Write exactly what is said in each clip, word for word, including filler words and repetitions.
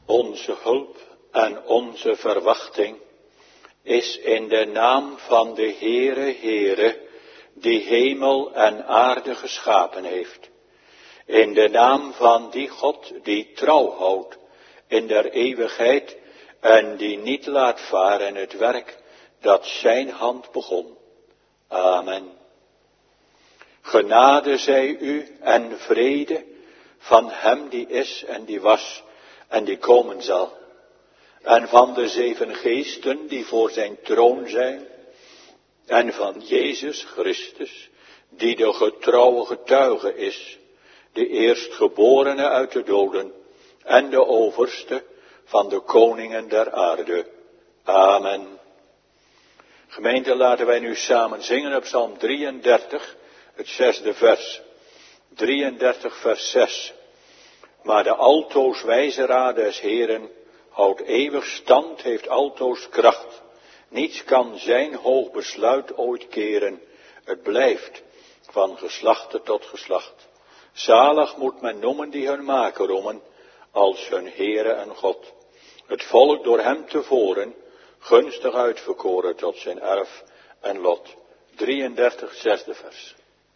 Onze hulp en onze verwachting is in de naam van de Heere, Heere, die hemel en aarde geschapen heeft. In de naam van die God die trouw houdt in der eeuwigheid en die niet laat varen het werk dat zijn hand begon. Amen. Genade zij u en vrede van hem die is en die was en die komen zal. En van de zeven geesten die voor zijn troon zijn. En van Jezus Christus, die de getrouwe getuige is. De eerstgeborene uit de doden en de overste van de koningen der aarde. Amen. Gemeente, laten wij nu samen zingen op Psalm drieëndertig, het zesde vers. drieëndertig vers zes. Maar de altoos wijze raad des Heeren houdt eeuwig stand, heeft altoos kracht. Niets kan zijn hoog besluit ooit keren. Het blijft van geslachte tot geslacht. Zalig moet men noemen die hun maken roemen, als hun Heere en God. Het volk door hem tevoren, gunstig uitverkoren tot zijn erf en lot. drieëndertig, zesde vers.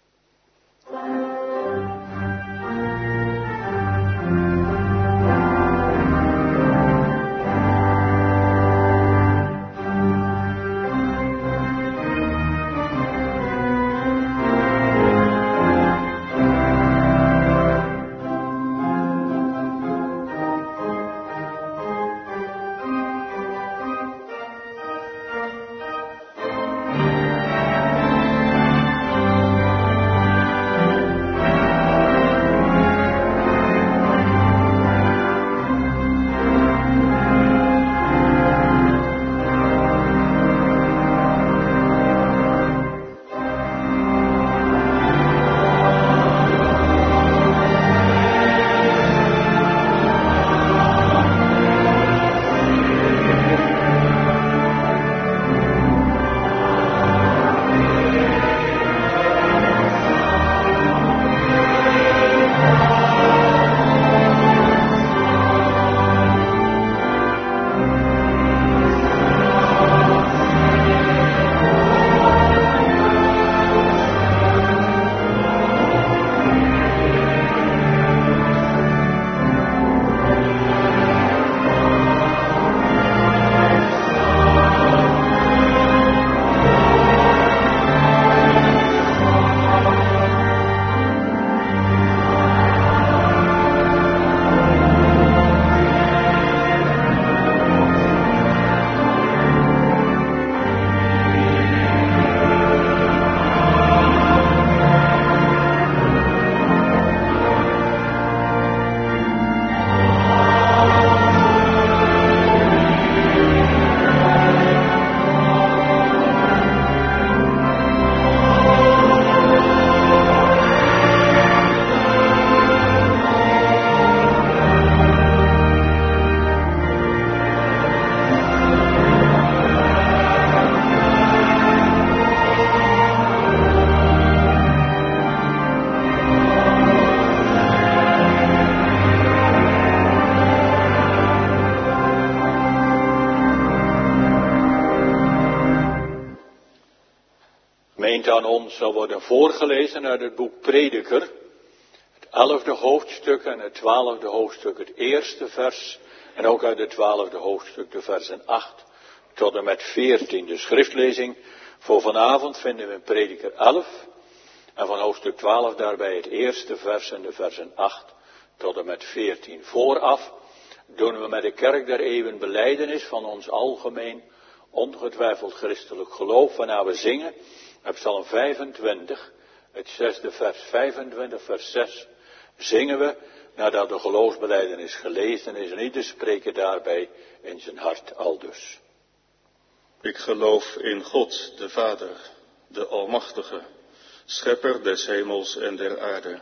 Aan ons zal worden voorgelezen uit het boek Prediker, het elfde hoofdstuk en het twaalfde hoofdstuk, het eerste vers, en ook uit het twaalfde hoofdstuk, de versen acht tot en met veertien. De schriftlezing voor vanavond vinden we in Prediker elf, en van hoofdstuk twaalf daarbij het eerste vers en de versen acht tot en met veertien. Vooraf doen we met de kerk der eeuwen belijdenis van ons algemeen, ongetwijfeld christelijk geloof, waarna we zingen op Psalm vijfentwintig, het zesde vers, vijfentwintig vers zes, zingen we, nadat de geloofsbelijdenis gelezen is, en ieder spreken daarbij in zijn hart aldus. Ik geloof in God, de Vader, de Almachtige, schepper des hemels en der aarde,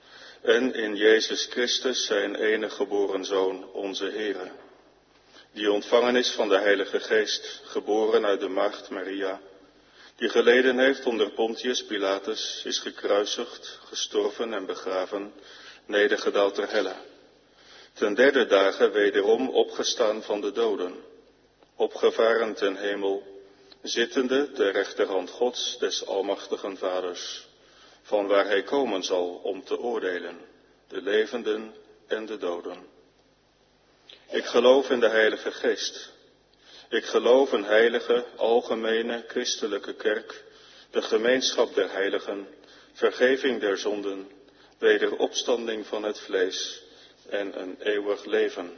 en in Jezus Christus, zijn enige geboren Zoon, onze Heere, die ontvangen is van de Heilige Geest, geboren uit de maagd Maria, die geleden heeft onder Pontius Pilatus, is gekruisigd, gestorven en begraven, nedergedaald ter helle, Ten derde dagen wederom opgestaan van de doden, opgevaren ten hemel, zittende ter rechterhand Gods des almachtigen Vaders, van waar hij komen zal om te oordelen, de levenden en de doden. Ik geloof in de Heilige Geest. Ik geloof een heilige, algemene, christelijke kerk, de gemeenschap der heiligen, vergeving der zonden, wederopstanding van het vlees en een eeuwig leven.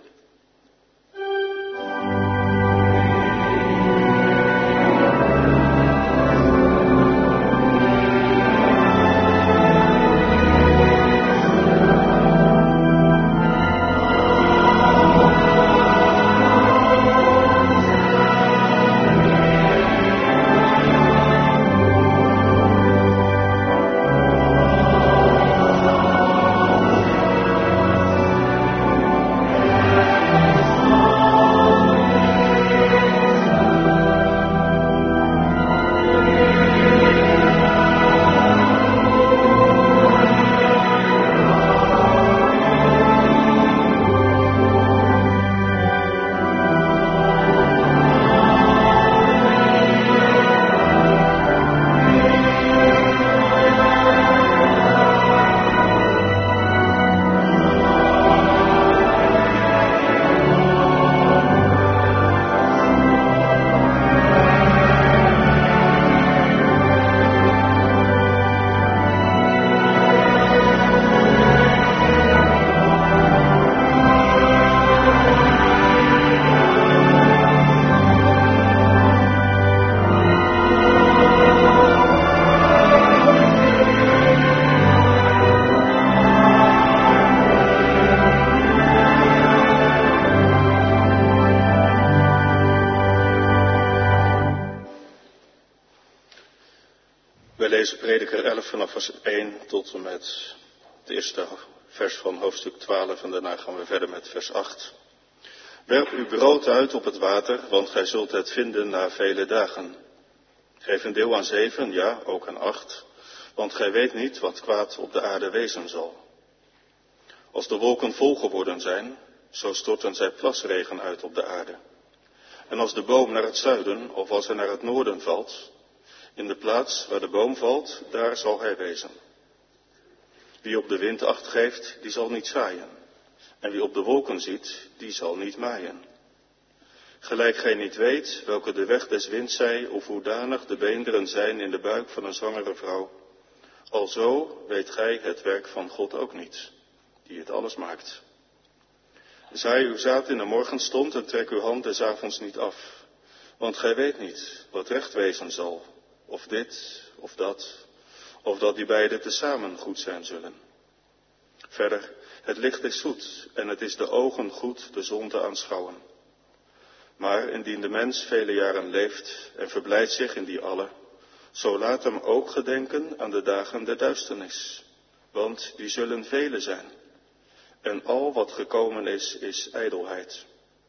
Prediker elf vanaf vers één tot en met het eerste vers van hoofdstuk twaalf en daarna gaan we verder met vers acht. Werp uw brood uit op het water, want gij zult het vinden na vele dagen. Geef een deel aan zeven, ja, ook aan acht, want gij weet niet wat kwaad op de aarde wezen zal. Als de wolken vol geworden zijn, zo storten zij plasregen uit op de aarde. En als de boom naar het zuiden of als hij naar het noorden valt, in de plaats waar de boom valt, daar zal hij wezen. Wie op de wind acht geeft, die zal niet zaaien. En wie op de wolken ziet, die zal niet maaien. Gelijk gij niet weet welke de weg des winds zij, of hoedanig de beenderen zijn in de buik van een zwangere vrouw, alzo weet gij het werk van God ook niet, die het alles maakt. Zaai uw zaad in de morgenstond en trek uw hand des avonds niet af, want gij weet niet wat recht wezen zal, of dit, of dat, of dat die beide tezamen goed zijn zullen. Verder, het licht is zoet, en het is de ogen goed de zon te aanschouwen. Maar indien de mens vele jaren leeft en verblijdt zich in die alle, zo laat hem ook gedenken aan de dagen der duisternis, want die zullen vele zijn. En al wat gekomen is, is ijdelheid.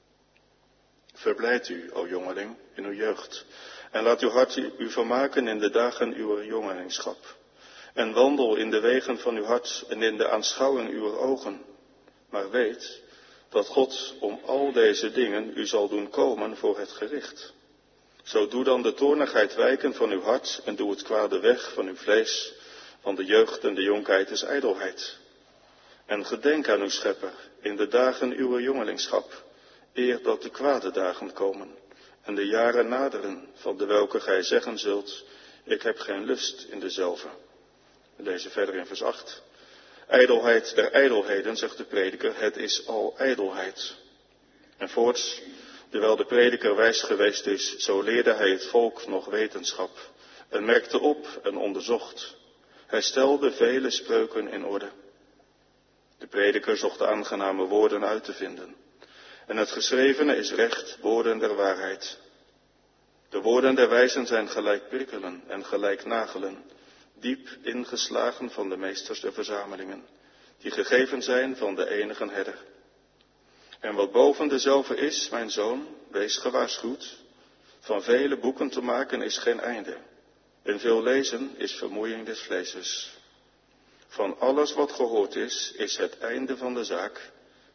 Verblijd u, o jongeling, in uw jeugd, en laat uw hart u vermaken in de dagen uw jongelingschap. En wandel in de wegen van uw hart en in de aanschouwing uw ogen. Maar weet dat God om al deze dingen u zal doen komen voor het gericht. Zo doe dan de toornigheid wijken van uw hart en doe het kwade weg van uw vlees, want de jeugd en de jonkheid is ijdelheid. En gedenk aan uw schepper in de dagen uw jongelingschap, eer dat de kwade dagen komen en de jaren naderen, van de welke gij zeggen zult, ik heb geen lust in dezelve. We lezen verder in vers acht. Ijdelheid der ijdelheden, zegt de prediker, het is al ijdelheid. En voorts, terwijl de prediker wijs geweest is, zo leerde hij het volk nog wetenschap, en merkte op en onderzocht. Hij stelde vele spreuken in orde. De prediker zocht de aangename woorden uit te vinden. En het geschrevene is recht, woorden der waarheid. De woorden der wijzen zijn gelijk prikkelen en gelijk nagelen, diep ingeslagen van de meesters der verzamelingen, die gegeven zijn van de enige herder. En wat boven dezelve is, mijn zoon, wees gewaarschuwd, van vele boeken te maken is geen einde, en veel lezen is vermoeiing des vleeses. Van alles wat gehoord is, is het einde van de zaak,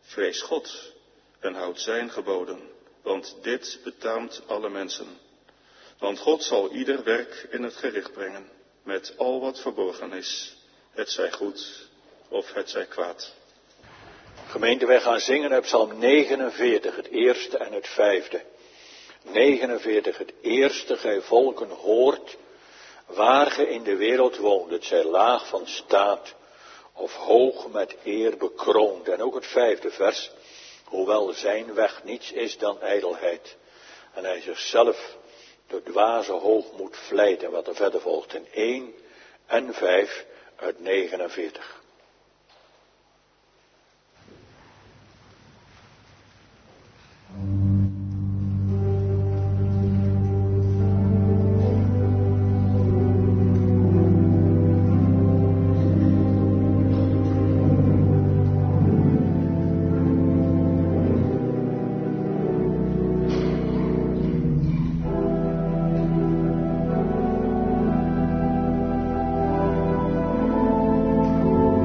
Vrees God en houd zijn geboden, want dit betaamt alle mensen. Want God zal ieder werk in het gericht brengen, met al wat verborgen is, het zij goed of het zij kwaad. Gemeente, wij gaan zingen uit Psalm negenenveertig, het eerste en het vijfde. negenenveertig, het eerste, gij volken hoort, waar ge in de wereld woont, het zij laag van staat of hoog met eer bekroond. En ook het vijfde vers, hoewel zijn weg niets is dan ijdelheid. En hij zichzelf door dwaze hoogmoed vlijt. En wat er verder volgt in één en vijf uit negenenveertig. Thank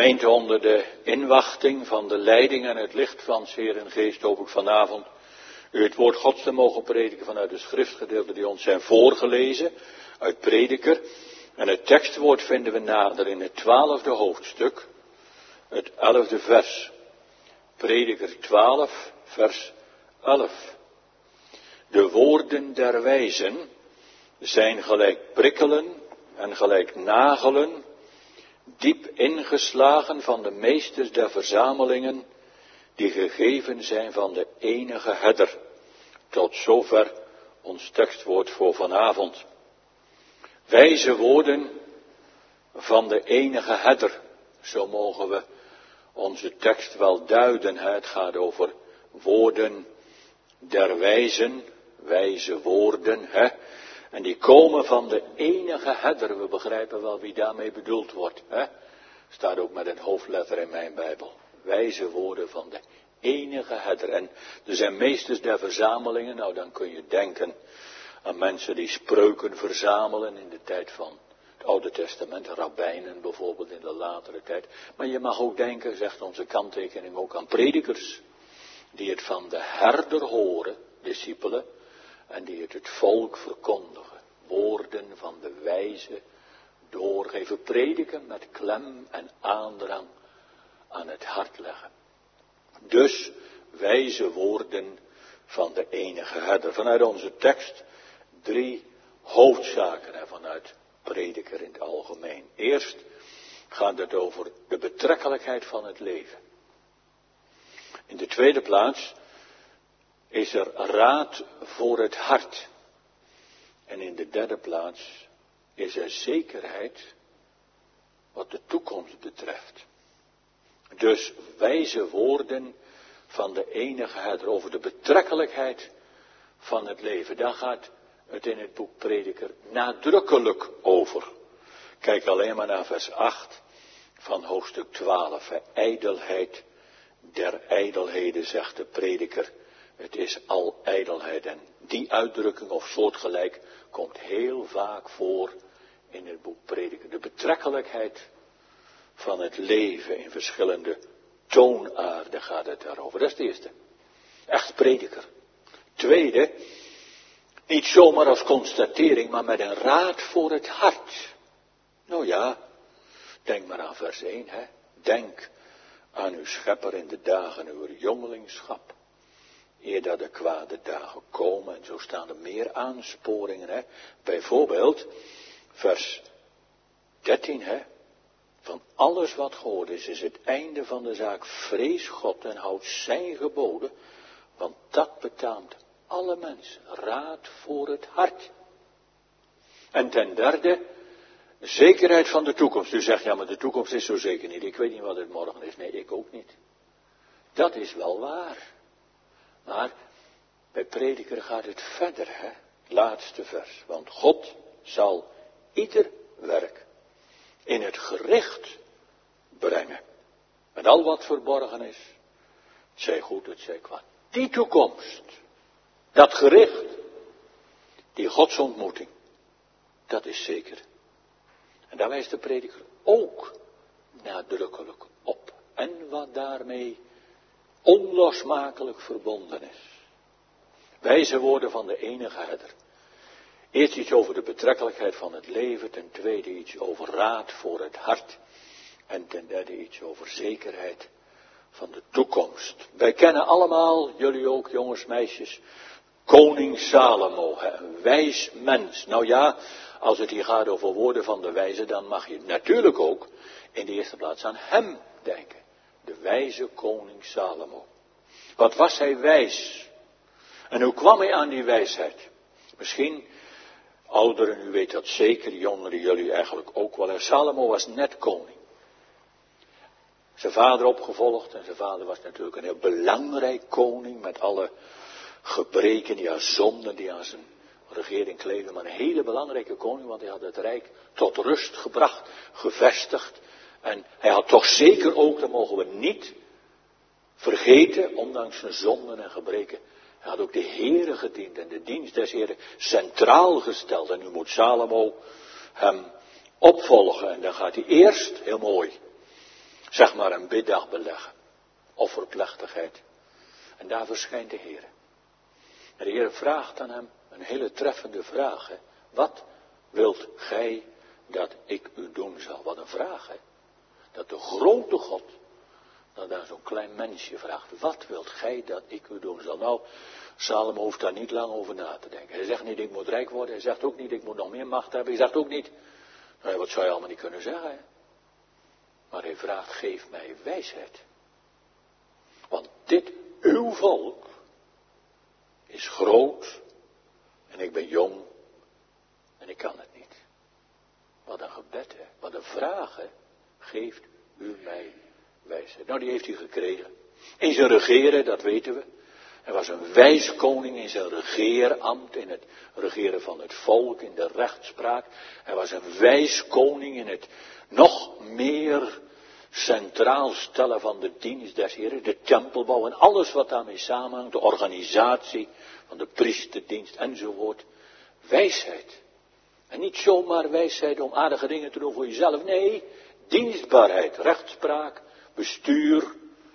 Gemeente, onder de inwachting van de leiding en het licht van Heer en Geest hoop ik vanavond u het woord Gods te mogen prediken vanuit de schriftgedeelten die ons zijn voorgelezen uit Prediker. En het tekstwoord vinden we nader in het twaalfde hoofdstuk, het elfde vers. Prediker twaalf, vers elf. De woorden der wijzen zijn gelijk prikkelen en gelijk nagelen, diep ingeslagen van de meesters der verzamelingen, die gegeven zijn van de enige herder. Tot zover ons tekstwoord voor vanavond. Wijze woorden van de enige herder. Zo mogen we onze tekst wel duiden. Het gaat over woorden der wijzen, wijze woorden. Hè? En die komen van de enige herder. We begrijpen wel wie daarmee bedoeld wordt. Hè? Staat ook met een hoofdletter in mijn Bijbel. Wijze woorden van de enige herder. En er zijn meesters der verzamelingen. Nou, dan kun je denken aan mensen die spreuken verzamelen in de tijd van het Oude Testament. Rabbijnen bijvoorbeeld in de latere tijd. Maar je mag ook denken, zegt onze kanttekening, ook aan predikers. Die het van de herder horen, discipelen. En die het het volk verkondigen. Woorden van de wijze doorgeven. Prediken met klem en aandrang aan het hart leggen. Dus wijze woorden van de enige herder. Vanuit onze tekst drie hoofdzaken en vanuit Prediker in het algemeen. Eerst gaat het over de betrekkelijkheid van het leven. In de tweede plaats is er raad voor het hart. En in de derde plaats is er zekerheid wat de toekomst betreft. Dus wijze woorden van de enige herder over de betrekkelijkheid van het leven. Daar gaat het in het boek Prediker nadrukkelijk over. Kijk alleen maar naar vers acht van hoofdstuk twaalf. Ijdelheid der ijdelheden, zegt de Prediker. Het is al ijdelheid. En die uitdrukking of soortgelijk komt heel vaak voor in het boek Prediker. De betrekkelijkheid van het leven in verschillende toonaarden gaat het daarover. Dat is het eerste. Echt Prediker. Tweede, niet zomaar als constatering, maar met een raad voor het hart. Nou ja, denk maar aan vers één. Hè. Denk aan uw schepper in de dagen uw jongelingschap. Eer dat de kwade dagen komen. En zo staan er meer aansporingen. Hè. Bijvoorbeeld, vers dertien. Hè. Van alles wat gehoord is, is het einde van de zaak. Vrees God en houd zijn geboden. Want dat betaamt alle mensen. Raad voor het hart. En ten derde, zekerheid van de toekomst. U zegt, ja, maar de toekomst is zo zeker niet. Ik weet niet wat het morgen is. Nee, ik ook niet. Dat is wel waar. Maar bij Prediker gaat het verder, hè. Laatste vers. Want God zal ieder werk in het gericht brengen. Met al wat verborgen is. Het zij goed, het zij kwaad. Die toekomst. Dat gericht. Die godsontmoeting. Dat is zeker. En daar wijst de Prediker ook nadrukkelijk op. En wat daarmee onlosmakelijk verbonden is. Wijze woorden van de enige herder. Eerst iets over de betrekkelijkheid van het leven. Ten tweede iets over raad voor het hart. En ten derde iets over zekerheid van de toekomst. Wij kennen allemaal, jullie ook jongens, meisjes, koning Salomo. Een wijs mens. Nou ja, als het hier gaat over woorden van de wijze, dan mag je natuurlijk ook in de eerste plaats aan hem denken. De wijze koning Salomo. Wat was hij wijs? En hoe kwam hij aan die wijsheid? Misschien, ouderen, u weet dat zeker, jongeren, jullie eigenlijk ook wel. Salomo was net koning. Zijn vader opgevolgd en zijn vader was natuurlijk een heel belangrijk koning met alle gebreken, ja zonden die aan zijn regering kleven. Maar een hele belangrijke koning, want hij had het rijk tot rust gebracht, gevestigd. En hij had toch zeker ook, dat mogen we niet vergeten, ondanks zijn zonden en gebreken, hij had ook de Heere gediend en de dienst des Heeren centraal gesteld. En nu moet Salomo hem opvolgen. En dan gaat hij eerst, heel mooi, zeg maar een biddag beleggen. Offerplechtigheid. En daar verschijnt de Heer. En de Heer vraagt aan hem een hele treffende vraag. Hè. Wat wilt gij dat ik u doen zal? Wat een vraag, hè. Dat de grote God, dat daar zo'n klein mensje vraagt. Wat wilt gij dat ik u doen zal? Nou, Salomo hoeft daar niet lang over na te denken. Hij zegt niet, ik moet rijk worden. Hij zegt ook niet, ik moet nog meer macht hebben. Hij zegt ook niet, nou, wat zou je allemaal niet kunnen zeggen, hè. Maar hij vraagt, geef mij wijsheid. Want dit, uw volk, is groot en ik ben jong en ik kan het niet. Wat een gebed, hè. Wat een vraag, hè. Geeft u mij wijsheid. Nou, die heeft hij gekregen. In zijn regeren, dat weten we. Hij was een wijs koning in zijn regeerambt, in het regeren van het volk, in de rechtspraak. Hij was een wijs koning in het nog meer centraal stellen van de dienst des Heren, de tempelbouw en alles wat daarmee samenhangt, de organisatie van de priesterdienst enzovoort. Wijsheid. En niet zomaar wijsheid om aardige dingen te doen voor jezelf, nee, dienstbaarheid, rechtspraak, bestuur,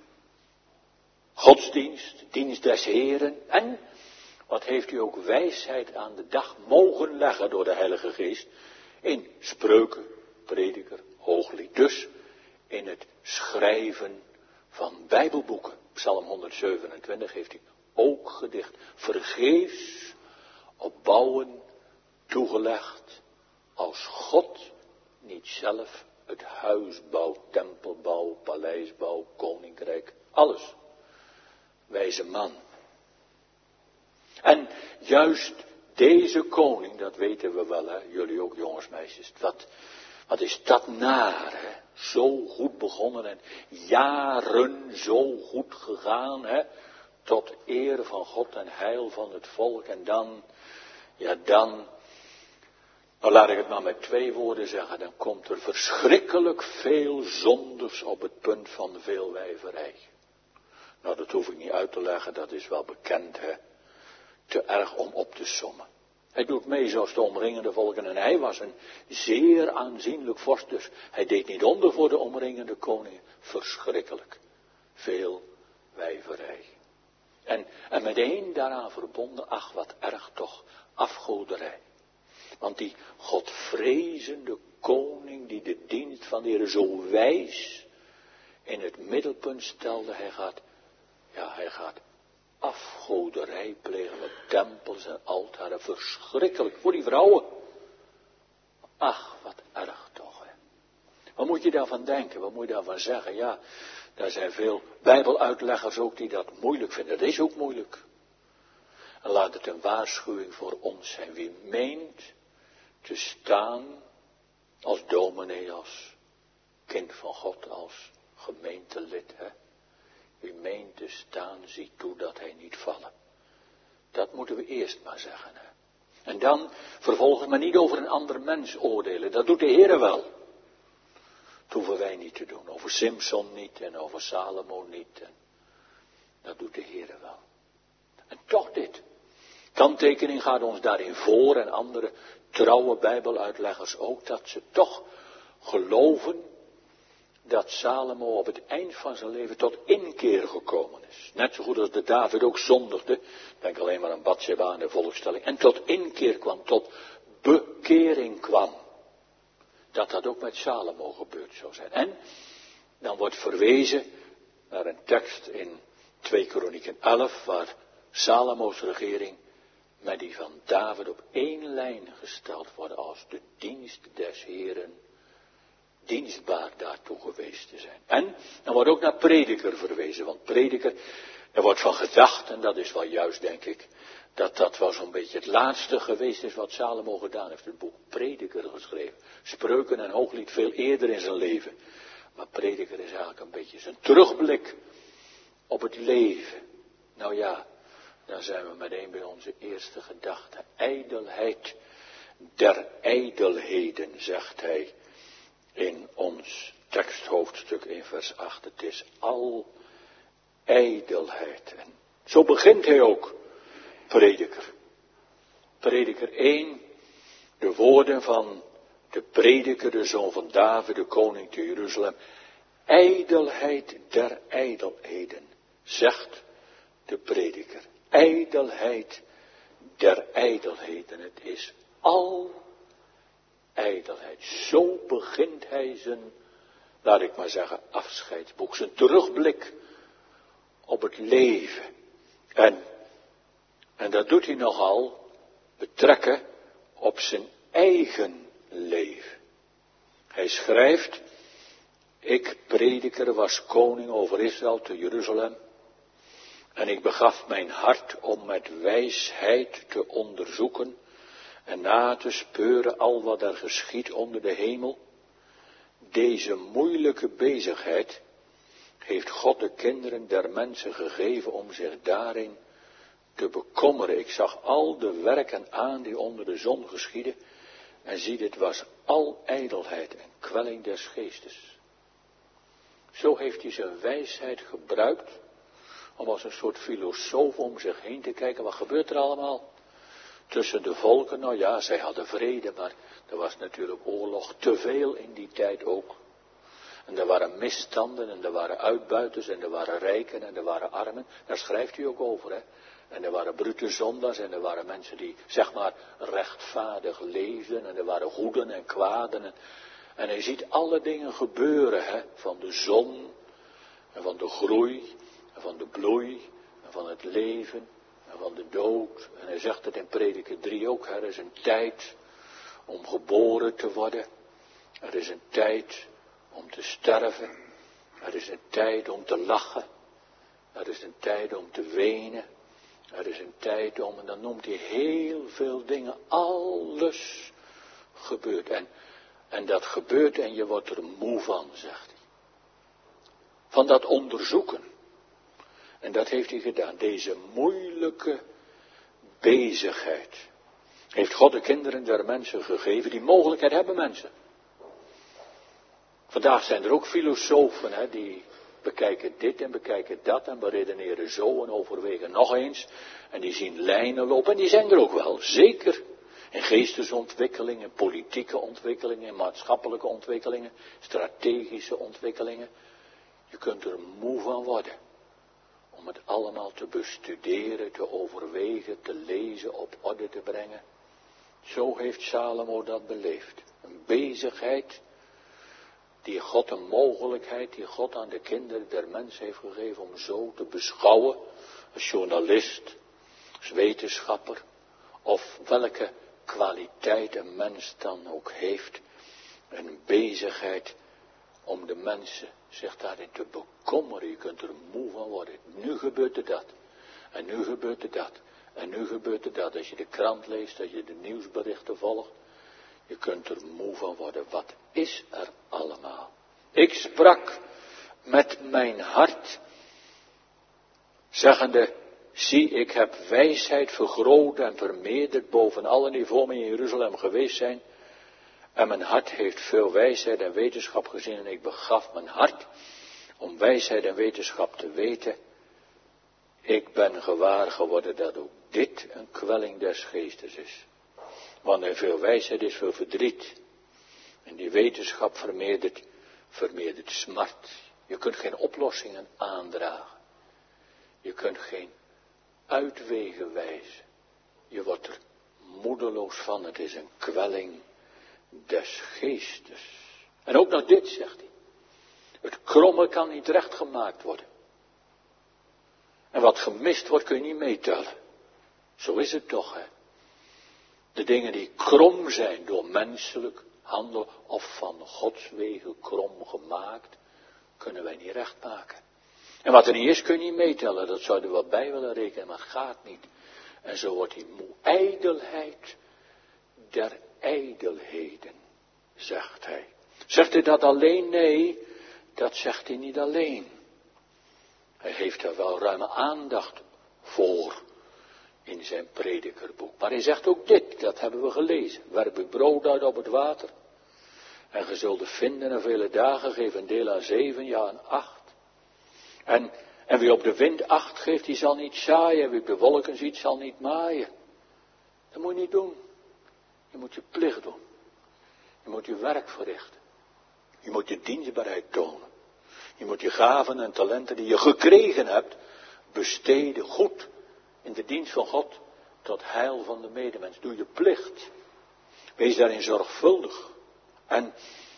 godsdienst, dienst des Heren. En wat heeft u ook wijsheid aan de dag mogen leggen door de Heilige Geest in spreuken, prediker, hooglied. Dus in het schrijven van Bijbelboeken. Psalm honderdzevenentwintig heeft hij ook gedicht. Vergeefs op bouwen toegelegd, als God niet zelf het huis bouwt, tempelbouw, paleisbouw, koninkrijk, alles. Wijze man. En juist deze koning, dat weten we wel, hè, jullie ook jongens, meisjes, wat, wat is dat naar, hè? Zo goed begonnen en jaren zo goed gegaan, hè, tot eer van God en heil van het volk. En dan, ja dan, nou laat ik het maar met twee woorden zeggen, dan komt er verschrikkelijk veel zondigs op het punt van veelwijverij. Nou, dat hoef ik niet uit te leggen, dat is wel bekend, hè. Te erg om op te sommen. Hij doet mee zoals de omringende volken en hij was een zeer aanzienlijk vorst, dus hij deed niet onder voor de omringende koningen. Verschrikkelijk. Veel wijverij. En, en meteen daaraan verbonden, ach wat erg toch, afgoderij. Want die godvrezende koning die de dienst van de Heer zo wijs in het middelpunt stelde, hij gaat, ja hij gaat afgoderij plegen met tempels en altaren. Verschrikkelijk voor die vrouwen. Ach, wat erg toch, hè. Wat moet je daarvan denken? Wat moet je daarvan zeggen? Ja, daar zijn veel bijbeluitleggers ook die dat moeilijk vinden. Dat is ook moeilijk. En laat het een waarschuwing voor ons zijn. Wie meent te staan als dominee, als kind van God, als gemeentelid, hè. Wie meent te staan, ziet toe dat hij niet vallen. Dat moeten we eerst maar zeggen. Hè. En dan vervolgens maar niet over een ander mens oordelen. Dat doet de Heere wel. Dat hoeven wij niet te doen. Over Simson niet en over Salomo niet. En dat doet de Heere wel. En toch dit. Kanttekening gaat ons daarin voor en andere trouwe bijbeluitleggers ook. Dat ze toch geloven dat Salomo op het eind van zijn leven tot inkeer gekomen is. Net zo goed als de David ook zondigde. Denk alleen maar aan Batsheba en de volkstelling. En tot inkeer kwam, tot bekering kwam. Dat dat ook met Salomo gebeurd zou zijn. En dan wordt verwezen naar een tekst in twee Kronieken elf, waar Salomo's regering met die van David op één lijn gesteld wordt als de dienst des Heren. Dienstbaar daartoe geweest te zijn. En dan wordt ook naar prediker verwezen. Want prediker, er wordt van gedacht, en dat is wel juist denk ik, dat dat wel zo'n beetje het laatste geweest is wat Salomo gedaan heeft. Het boek Prediker geschreven. Spreuken en Hooglied veel eerder in zijn leven. Maar prediker is eigenlijk een beetje zijn terugblik op het leven. Nou ja, daar zijn we meteen bij onze eerste gedachte. Ijdelheid der ijdelheden, zegt hij in ons teksthoofdstuk in vers acht. Het is al ijdelheid. En zo begint hij ook, prediker. Prediker één, de woorden van de prediker, de zoon van David, de koning te Jeruzalem. ijdelheid der ijdelheden, zegt de prediker. Ijdelheid der ijdelheden. Het is al ijdelheid. Zo begint hij zijn, laat ik maar zeggen, afscheidsboek. Zijn terugblik op het leven. En, en dat doet hij nogal betrekken op zijn eigen leven. Hij schrijft, ik prediker was koning over Israël te Jeruzalem. En ik begaf mijn hart om met wijsheid te onderzoeken en na te speuren al wat er geschiedt onder de hemel. Deze moeilijke bezigheid heeft God de kinderen der mensen gegeven om zich daarin te bekommeren. Ik zag al de werken aan die onder de zon geschieden en zie, dit was al ijdelheid en kwelling des geestes. Zo heeft hij zijn wijsheid gebruikt om als een soort filosoof om zich heen te kijken, wat gebeurt er allemaal tussen de volken? Nou ja, zij hadden vrede, maar er was natuurlijk oorlog, te veel in die tijd ook. En er waren misstanden en er waren uitbuiters en er waren rijken en er waren armen. Daar schrijft hij ook over, hè. En er waren brute zondaars en er waren mensen die, zeg maar, rechtvaardig leefden en er waren goeden en kwaden. En, en hij ziet alle dingen gebeuren, hè, van de zon en van de groei en van de bloei en van het leven en van de dood. En hij zegt het in Prediker drie ook, er is een tijd om geboren te worden. Er is een tijd om te sterven. Er is een tijd om te lachen. Er is een tijd om te wenen. Er is een tijd om, en dan noemt hij heel veel dingen, alles gebeurt. En, en dat gebeurt en je wordt er moe van, zegt hij. Van dat onderzoeken. En dat heeft hij gedaan. Deze moeilijke bezigheid heeft God de kinderen der mensen gegeven. Die mogelijkheid hebben mensen. Vandaag zijn er ook filosofen, hè, die bekijken dit en bekijken dat en beredeneren zo en overwegen nog eens. En die zien lijnen lopen en die zijn er ook wel, zeker. In geestesontwikkelingen, politieke ontwikkelingen, maatschappelijke ontwikkelingen, strategische ontwikkelingen. Je kunt er moe van worden. Om het allemaal te bestuderen, te overwegen, te lezen, op orde te brengen. Zo heeft Salomo dat beleefd. Een bezigheid die God, een mogelijkheid die God aan de kinderen der mensen heeft gegeven om zo te beschouwen. Als journalist, als wetenschapper, of welke kwaliteit een mens dan ook heeft. Een bezigheid om de mensen zich daarin te bekommeren. Je kunt er moe van worden. Nu gebeurt er dat. En nu gebeurt er dat. En nu gebeurt er dat. Als je de krant leest, als je de nieuwsberichten volgt. Je kunt er moe van worden. Wat is er allemaal? Ik sprak met mijn hart, zeggende, zie, ik heb wijsheid vergroot en vermeerderd boven alle die voor mij in Jeruzalem geweest zijn. En mijn hart heeft veel wijsheid en wetenschap gezien en ik begaf mijn hart om wijsheid en wetenschap te weten. Ik ben gewaar geworden dat ook dit een kwelling des geestes is. Want er veel wijsheid is veel verdriet. En die wetenschap vermeerdert, vermeerdert smart. Je kunt geen oplossingen aandragen. Je kunt geen uitwegen wijzen. Je wordt er moedeloos van. Het is een kwelling des geestes. En ook nog dit, zegt hij. Het kromme kan niet rechtgemaakt worden. En wat gemist wordt kun je niet meetellen. Zo is het toch, hè. De dingen die krom zijn door menselijk handelen of van Gods wegen krom gemaakt, kunnen wij niet rechtmaken. En wat er niet is kun je niet meetellen, dat zou je er wel bij willen rekenen, maar het gaat niet. En zo wordt die moe. Ijdelheid der ijdelheden, zegt hij. Zegt hij dat alleen? Nee, dat zegt hij niet alleen. Hij heeft er wel ruime aandacht voor in zijn predikerboek. Maar hij zegt ook dit, dat hebben we gelezen. Werp uw brood uit op het water. En ge zult vinden in vele dagen, geef een deel aan zeven, ja aan acht. En, en wie op de wind acht geeft, die zal niet zaaien. Wie op de wolken ziet, zal niet maaien. Dat moet je niet doen. Je moet je plicht doen. Je moet je werk verrichten. Je moet je dienstbaarheid tonen. Je moet je gaven en talenten die je gekregen hebt, besteden goed in de dienst van God tot heil van de medemens. Doe je plicht. Wees daarin zorgvuldig. En,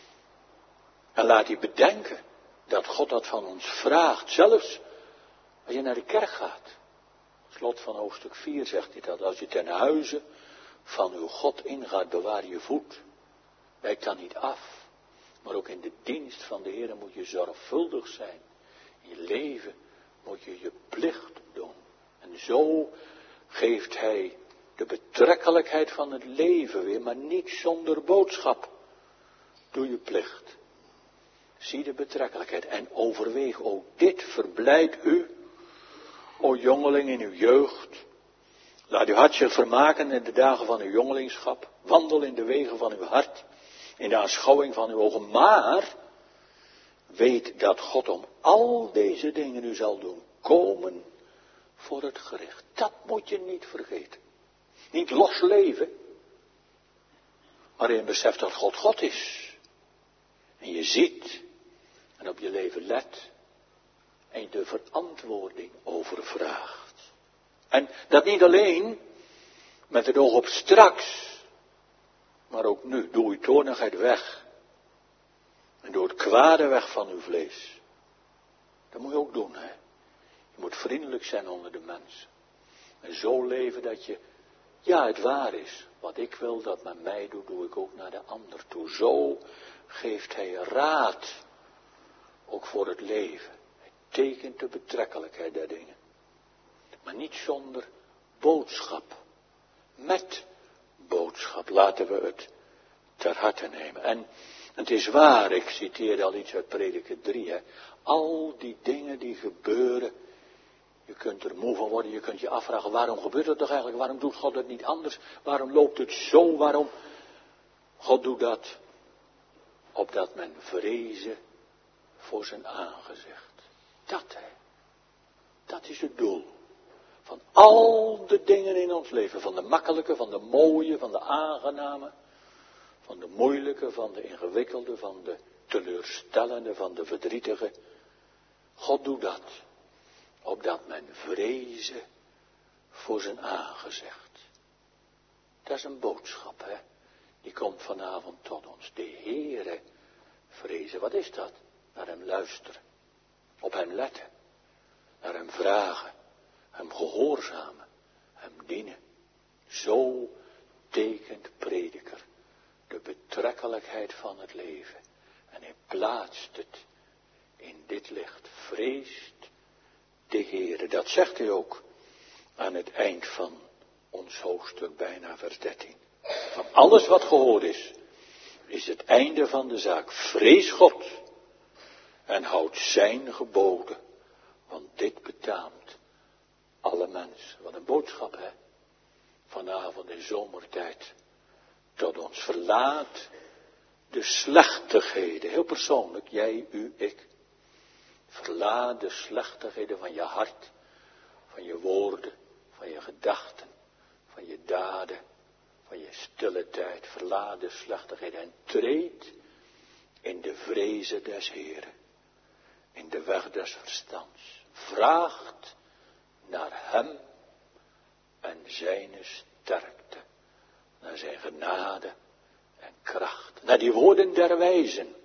en laat je bedenken dat God dat van ons vraagt. Zelfs als je naar de kerk gaat. Slot van hoofdstuk vier zegt hij dat. Als je ten huize van uw God ingaat, bewaar je voet. Wijk dan niet af. Maar ook in de dienst van de Heer moet je zorgvuldig zijn. In je leven moet je je plicht doen. En zo geeft hij de betrekkelijkheid van het leven weer, maar niet zonder boodschap. Doe je plicht. Zie de betrekkelijkheid en overweeg ook dit, verblijd u, o jongeling in uw jeugd. Laat uw hart zich vermaken in de dagen van uw jongelingschap. Wandel in de wegen van uw hart, in de aanschouwing van uw ogen. Maar weet dat God om al deze dingen u zal doen komen voor het gericht. Dat moet je niet vergeten. Niet los leven, maar in besef dat God God is. En je ziet en op je leven let en je de verantwoording overvraagt. En dat niet alleen met het oog op straks, maar ook nu. Doe uw toornigheid weg. En doe het kwade weg van uw vlees. Dat moet je ook doen, hè. Je moet vriendelijk zijn onder de mensen. En zo leven dat je, ja, het waar is. Wat ik wil dat men mij doet, doe ik ook naar de ander toe. Zo geeft hij raad. Ook voor het leven. Hij tekent de betrekkelijkheid der dingen. Maar niet zonder boodschap. Met boodschap. Laten we het ter harte nemen. En het is waar, ik citeerde al iets uit Prediker drie. Hè. Al die dingen die gebeuren. Je kunt er moe van worden, je kunt je afvragen, waarom gebeurt het toch eigenlijk? Waarom doet God het niet anders? Waarom loopt het zo? Waarom? God doet dat, opdat men vrezen voor zijn aangezicht. Dat, hè. Dat is het doel. Van al de dingen in ons leven. Van de makkelijke, van de mooie, van de aangename. Van de moeilijke, van de ingewikkelde, van de teleurstellende, van de verdrietige. God doet dat. Opdat men vrezen voor zijn aangezicht. Dat is een boodschap, hè. Die komt vanavond tot ons. De Heere vrezen. Wat is dat? Naar hem luisteren. Op hem letten. Naar hem vragen. Hem gehoorzamen. Hem dienen. Zo tekent Prediker de betrekkelijkheid van het leven. En hij plaatst het in dit licht. Vreest de Heere. Dat zegt hij ook aan het eind van ons hoofdstuk, bijna vers dertien. Van alles wat gehoord is, is het einde van de zaak. Vrees God en houd zijn geboden, want dit betaamt alle mensen. Wat een boodschap, hè? Vanavond in zomertijd tot ons. Verlaat de slechtigheden, heel persoonlijk, jij, u, ik. Verlaat de slechtigheden van je hart, van je woorden, van je gedachten, van je daden, van je stille tijd. Verlaat de slechtigheden en treed in de vrezen des Heeren, in de weg des verstands. Vraagt naar hem en zijne sterkte, naar zijn genade en kracht. Naar die woorden der wijzen,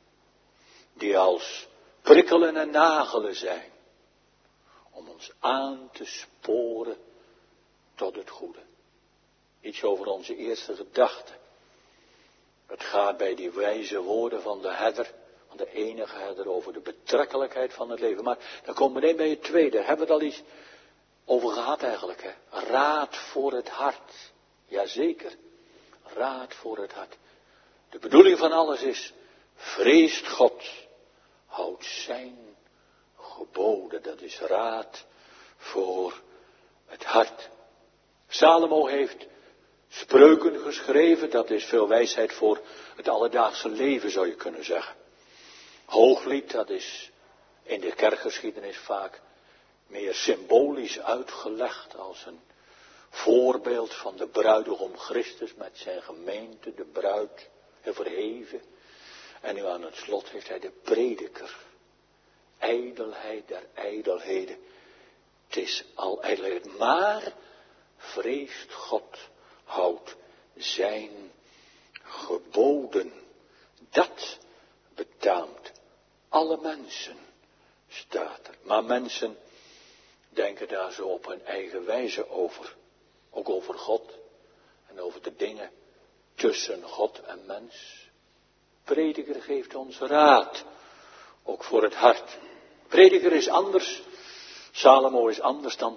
die als prikkelen en nagelen zijn, om ons aan te sporen tot het goede. Iets over onze eerste gedachte. Het gaat bij die wijze woorden van de herder, van de enige herder, over de betrekkelijkheid van het leven. Maar dan komen we meteen bij het tweede. Daar hebben we het al iets over gehad eigenlijk. Hè? Raad voor het hart. Jazeker. Raad voor het hart. De bedoeling van alles is, vreest God. Houd zijn geboden. Dat is raad voor het hart. Salomo heeft spreuken geschreven. Dat is veel wijsheid voor het alledaagse leven, zou je kunnen zeggen. Hooglied, dat is in de kerkgeschiedenis vaak meer symbolisch uitgelegd als een voorbeeld van de bruidegom Christus met zijn gemeente, de bruid, heel verheven. En nu aan het slot heeft hij de prediker. ijdelheid der ijdelheden. Het is al ijdelheid. Maar vreest God, houdt zijn geboden. Dat betaamt alle mensen, staat er. Maar mensen denken daar zo op hun eigen wijze over. Ook over God en over de dingen tussen God en mens. Prediker geeft ons raad, ook voor het hart. Prediker is anders, Salomo is anders dan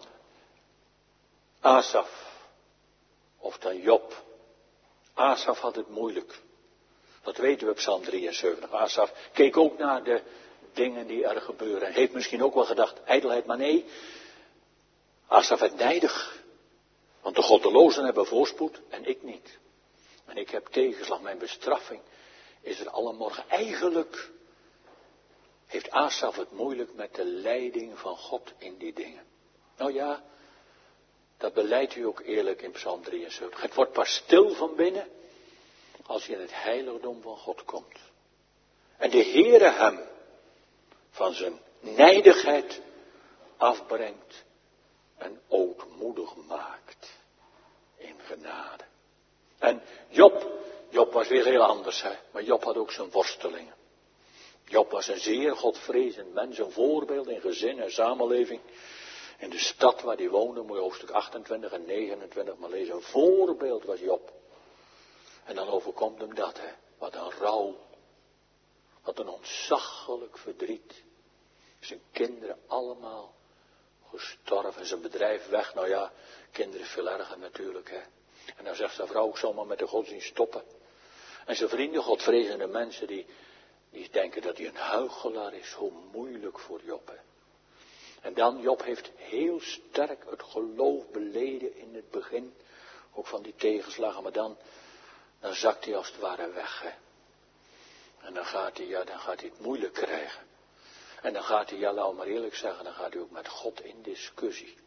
Asaf of dan Job. Asaf had het moeilijk. Dat weten we op Psalm drieënzeventig. Asaf keek ook naar de dingen die er gebeuren. En heeft misschien ook wel gedacht, ijdelheid, maar nee. Asaf werd nijdig. Want de goddelozen hebben voorspoed en ik niet. En ik heb tegenslag, mijn bestraffing is er alle morgen. Eigenlijk heeft Asaf het moeilijk met de leiding van God in die dingen. Nou ja, dat beleidt u ook eerlijk in Psalm drieënzeventig. Het wordt pas stil van binnen als je in het heiligdom van God komt. En de Heere hem van zijn nijdigheid afbrengt en ootmoedig maakt in genade. En Job, Job was weer heel anders, hè? Maar Job had ook zijn worstelingen. Job was een zeer godvrezend mens, een voorbeeld in gezin en samenleving. In de stad waar hij woonde, moet je hoofdstuk achtentwintig en negenentwintig maar lezen. Een voorbeeld was Job. En dan overkomt hem dat, hè. Wat een rouw. Wat een ontzaglijk verdriet. Zijn kinderen allemaal gestorven. Zijn bedrijf weg. Nou ja, kinderen veel erger natuurlijk, hè. En dan zegt zijn vrouw, ik zal maar met de godsdienst stoppen. En zijn vrienden, godvrezende mensen, die, die denken dat hij een huichelaar is. Hoe moeilijk voor Job, hè. En dan, Job heeft heel sterk het geloof beleden in het begin. Ook van die tegenslagen, maar dan, dan zakt hij als het ware weg, hè. En dan gaat hij, ja, dan gaat hij het moeilijk krijgen. En dan gaat hij, ja, laat maar eerlijk zeggen, dan gaat hij ook met God in discussie.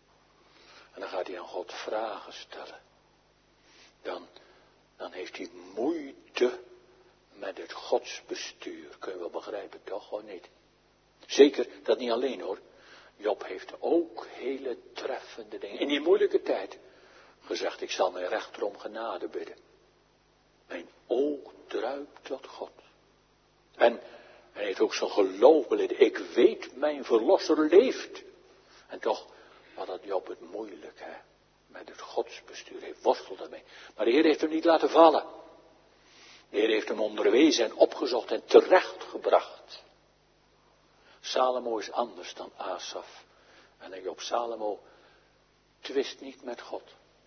En dan gaat hij aan God vragen stellen. Dan, dan heeft hij moeite met het godsbestuur. Kun je wel begrijpen, toch? Of niet? Zeker, dat niet alleen hoor. Job heeft ook hele treffende dingen. In die moeilijke tijd gezegd, ik zal mijn rechter om genade bidden. Mijn oog druipt tot God. En hij heeft ook zijn geloof beleden. Ik weet, mijn verlosser leeft. En toch, wat had Job het moeilijk, hè? Met het godsbestuur. Hij worstelde ermee. Maar de Heer heeft hem niet laten vallen. De Heer heeft hem onderwezen en opgezocht en terechtgebracht. Salomo is anders dan Asaf. En Job, Salomo twist niet met God.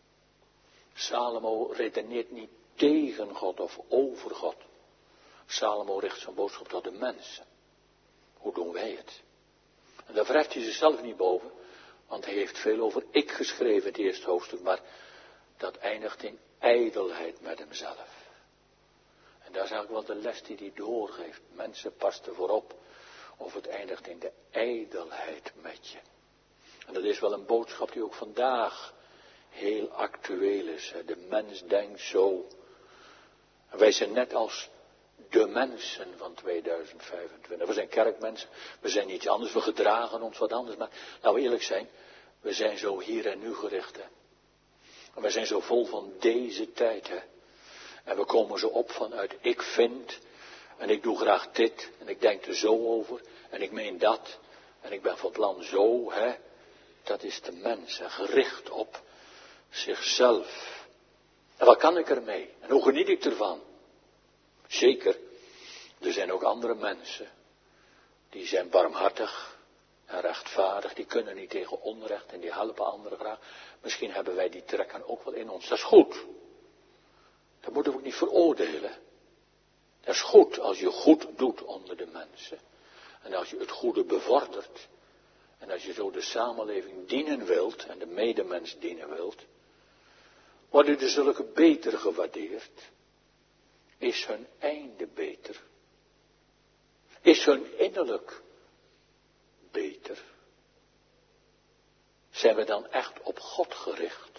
Salomo redeneert niet tegen God of over God. Salomo richt zijn boodschap tot de mensen. Hoe doen wij het? En daar verheft hij zichzelf niet boven. Want hij heeft veel over ik geschreven, het eerste hoofdstuk. Maar dat eindigt in ijdelheid met hemzelf. En dat is eigenlijk wel de les die hij doorgeeft. Mensen, pas ervoor op. Of het eindigt in de ijdelheid met je. En dat is wel een boodschap die ook vandaag heel actueel is. De mens denkt zo. En wij zijn net als de mensen van tweeduizend vijfentwintig. We zijn kerkmensen. We zijn niets anders. We gedragen ons wat anders. Maar laten we eerlijk zijn. We zijn zo hier en nu gericht. Hè. En we zijn zo vol van deze tijd. Hè. En we komen zo op vanuit ik vind. En ik doe graag dit. En ik denk er zo over. En ik meen dat. En ik ben van plan zo. Hè. Dat is de mens. Hè, gericht op zichzelf. En wat kan ik ermee? En hoe geniet ik ervan? Zeker, er zijn ook andere mensen. Die zijn barmhartig en rechtvaardig. Die kunnen niet tegen onrecht en die helpen anderen graag. Misschien hebben wij die trekken ook wel in ons. Dat is goed. Dat moeten we ook niet veroordelen. Dat is goed als je goed doet onder de mensen. En als je het goede bevordert. En als je zo de samenleving dienen wilt. En de medemens dienen wilt. Worden de zulke beter gewaardeerd. Is hun einde beter? Is hun innerlijk beter? Zijn we dan echt op God gericht?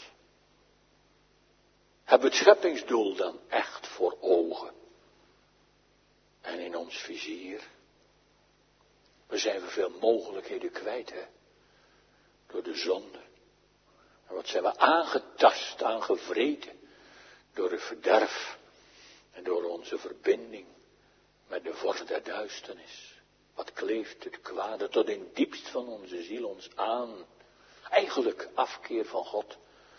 Hebben we het scheppingsdoel dan echt voor ogen? En in ons vizier? We zijn veel mogelijkheden kwijt, hè. Door de zonde. En wat zijn we aangetast, aangevreten. Door het verderf. En door onze verbinding met de vorst der duisternis. Wat kleeft het kwade tot in het diepst van onze ziel ons aan. Eigenlijk afkeer van God.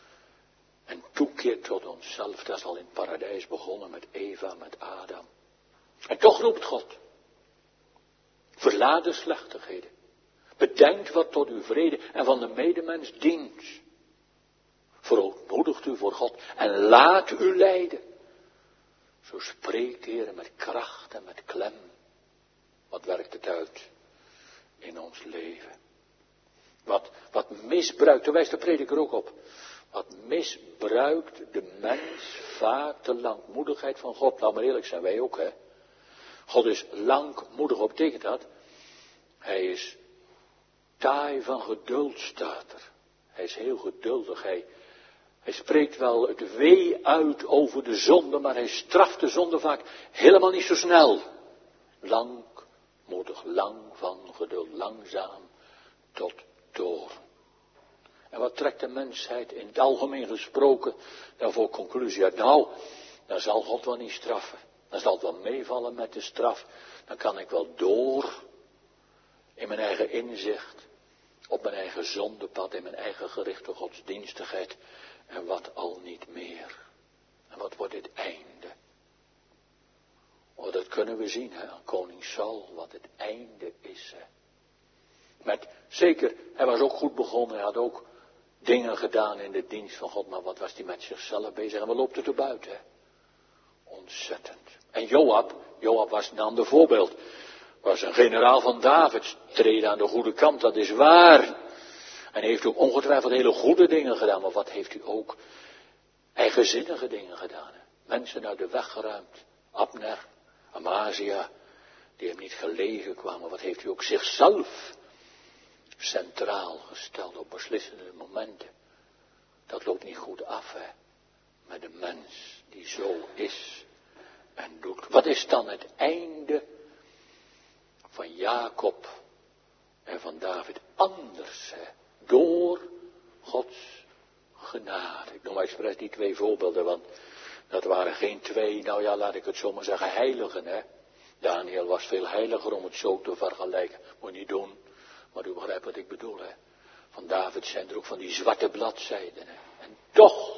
En toekeer tot onszelf. Dat is al in het paradijs begonnen met Eva, met Adam. En toch roept God. Verlaat de slechtigheden. Bedenkt wat tot uw vrede en van de medemens dient. Verootmoedigt u voor God en laat u leiden. Zo spreekt de Heer met kracht en met klem. Wat werkt het uit in ons leven? Wat, wat misbruikt, daar wijst de prediker ook op. Wat misbruikt de mens vaak de langmoedigheid van God. Laat maar eerlijk zijn, wij ook, hè. God is langmoedig, wat betekent dat? Hij is taai van geduld, staat er. Hij is heel geduldig. Hij, hij spreekt wel het wee uit over de zonde, maar hij straft de zonde vaak helemaal niet zo snel. Langmoedig, lang van geduld, langzaam tot toorn. En wat trekt de mensheid in het algemeen gesproken dan voor conclusie uit? Nou, dan zal God wel niet straffen. Dan zal het wel meevallen met de straf. Dan kan ik wel door in mijn eigen inzicht, op mijn eigen zondepad, in mijn eigen gerichte godsdienstigheid en wat al niet meer. En wat wordt het einde? Oh, dat kunnen we zien, hè, aan koning Saul, wat het einde is. Hè. Met, zeker, hij was ook goed begonnen, hij had ook dingen gedaan in de dienst van God, maar wat was hij met zichzelf bezig en wat loopt het er buiten? Hè? Ontzettend. En Joab, Joab was een ander voorbeeld. Was een generaal van David, treedde aan de goede kant, dat is waar. En heeft ook ongetwijfeld hele goede dingen gedaan, maar wat heeft hij ook eigenzinnige dingen gedaan? Hè? Mensen uit de weg geruimd. Abner, Amazia, die hem niet gelegen kwamen. Wat heeft hij ook zichzelf centraal gesteld op beslissende momenten. Dat loopt niet goed af, hè. Met de mens die zo is en doet. Wat is dan het einde van Jacob en van David anders, hè? Door Gods genade. Ik noem expres die twee voorbeelden, want dat waren geen twee, nou ja, laat ik het zo maar zeggen, heiligen, hè. Daniel was veel heiliger om het zo te vergelijken. Moet je niet doen, maar u begrijpt wat ik bedoel, hè. Van David zijn er ook van die zwarte bladzijden, hè. En toch,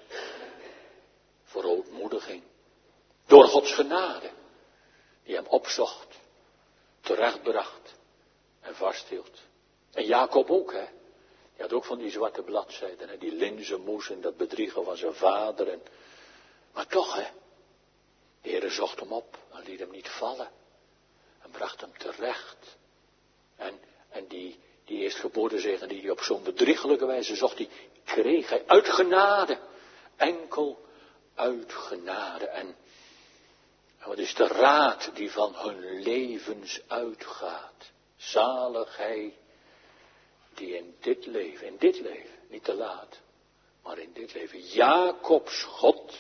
verootmoediging, door Gods genade, die hem opzocht, terechtbracht en vasthield. En Jacob ook, hè. Die had ook van die zwarte bladzijden, hè. Die linzenmoes en dat bedriegen van zijn vader. En... Maar toch, hè. De Heere zocht hem op en liet hem niet vallen. En bracht hem terecht. En, en die, die eerstgeboren zegen die hij op zo'n bedriegelijke wijze zocht, die kreeg hij uit genade. Enkel uit genade. En, en wat is de raad die van hun levens uitgaat? Zalig hij die in dit leven, in dit leven, niet te laat, maar in dit leven, Jacobs God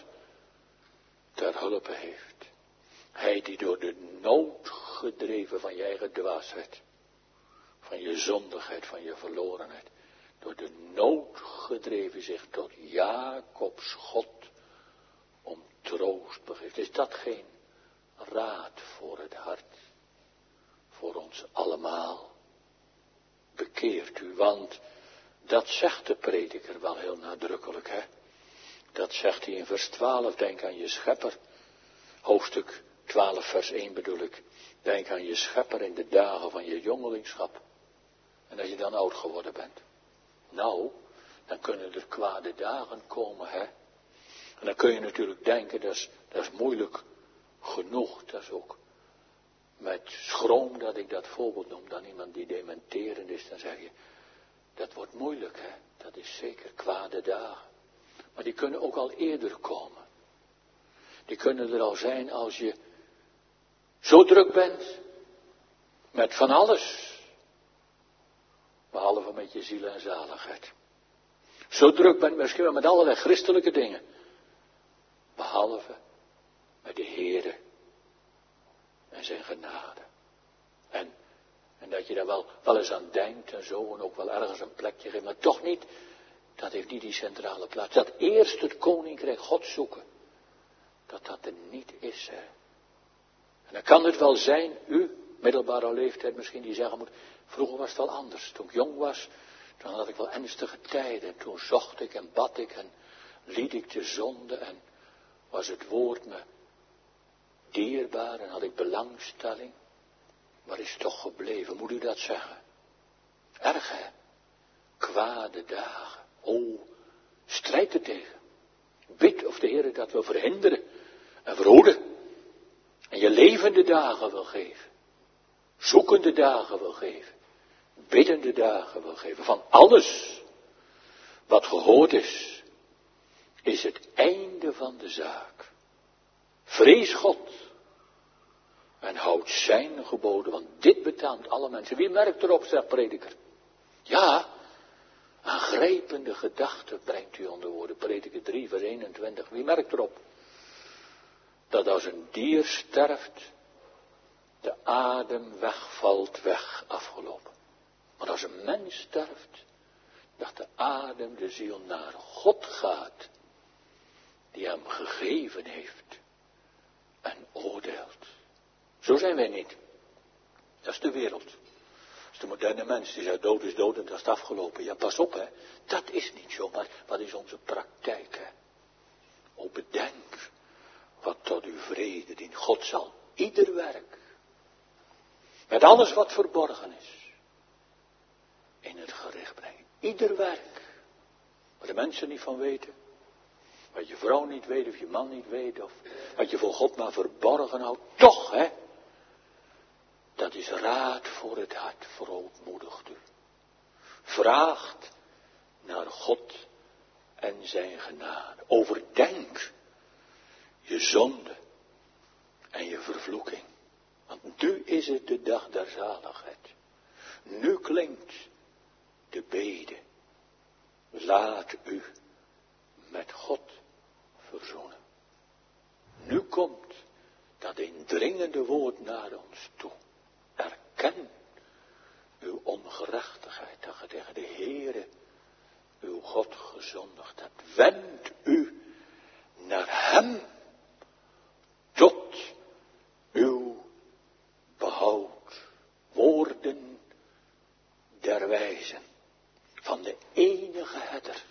ter hulpe heeft. Hij die door de nood gedreven van je eigen dwaasheid, van je zondigheid, van je verlorenheid, door de nood gedreven zich tot Jacobs God om troost begeeft. Is dat geen raad voor het hart, voor ons allemaal? Bekeert u, want dat zegt de prediker wel heel nadrukkelijk, hè. Dat zegt hij in vers twaalf, denk aan je schepper. Hoofdstuk twaalf, vers één bedoel ik. Denk aan je schepper in de dagen van je jongelingschap. En als je dan oud geworden bent. Nou, dan kunnen er kwade dagen komen, hè. En dan kun je natuurlijk denken, dat is, dat is moeilijk genoeg. Dat is ook met schroom dat ik dat voorbeeld noem. Dan iemand die dementerend is, dan zeg je, dat wordt moeilijk, hè. Dat is zeker kwade dagen. Maar die kunnen ook al eerder komen. Die kunnen er al zijn als je zo druk bent met van alles. Behalve met je ziel en zaligheid. Zo druk bent misschien wel met allerlei christelijke dingen. Behalve met de Heere en zijn genade. En, En dat je daar wel, wel eens aan denkt en zo. En ook wel ergens een plekje geeft. Maar toch niet. Dat heeft niet die centrale plaats. Dat eerst het koninkrijk God zoeken. Dat dat er niet is. Hè. En dan kan het wel zijn. U, middelbare leeftijd misschien, die zeggen moet. Vroeger was het wel anders. Toen ik jong was. Toen had ik wel ernstige tijden. En toen zocht ik en bad ik. En liet ik de zonde. En was het woord me dierbaar. En had ik belangstelling. Waar is het toch gebleven? Moet u dat zeggen? Erg hè? Kwade dagen. O, strijd er tegen. Bid of de Heer dat wil verhinderen en verhoeden. En je levende dagen wil geven. Zoekende dagen wil geven. Biddende dagen wil geven. Van alles wat gehoord is, is het einde van de zaak. Vrees God. En houd zijn geboden, want dit betaamt alle mensen. Wie merkt erop, zegt prediker? Ja, aangrijpende gedachten brengt u onder woorden. Prediker drie, vers eenentwintig. Wie merkt erop? Dat als een dier sterft, de adem wegvalt, weg, afgelopen. Maar als een mens sterft, dat de adem, de ziel naar God gaat, die hem gegeven heeft en oordeelt. Zo zijn wij niet. Dat is de wereld. Dat is de moderne mens die zegt dood is dood en dat is afgelopen. Ja, pas op hè. Dat is niet zo, maar wat is onze praktijk hè. O bedenk wat tot uw vrede dient. God zal ieder werk, met alles wat verborgen is, in het gericht brengen. Ieder werk, waar de mensen niet van weten. Wat je vrouw niet weet of je man niet weet. Of wat je voor God maar verborgen houdt. Toch hè. Dat is raad voor het hart, verootmoedigt u. Vraagt naar God en zijn genade. Overdenk je zonde en je vervloeking. Want nu is het de dag der zaligheid. Nu klinkt de bede. Laat u met God verzoenen. Nu komt dat indringende woord naar ons toe. Erken uw ongerechtigheid, dat je tegen de Heere, uw God gezondigd hebt. Wend u naar hem tot uw behoud. Woorden der wijzen van de enige herder.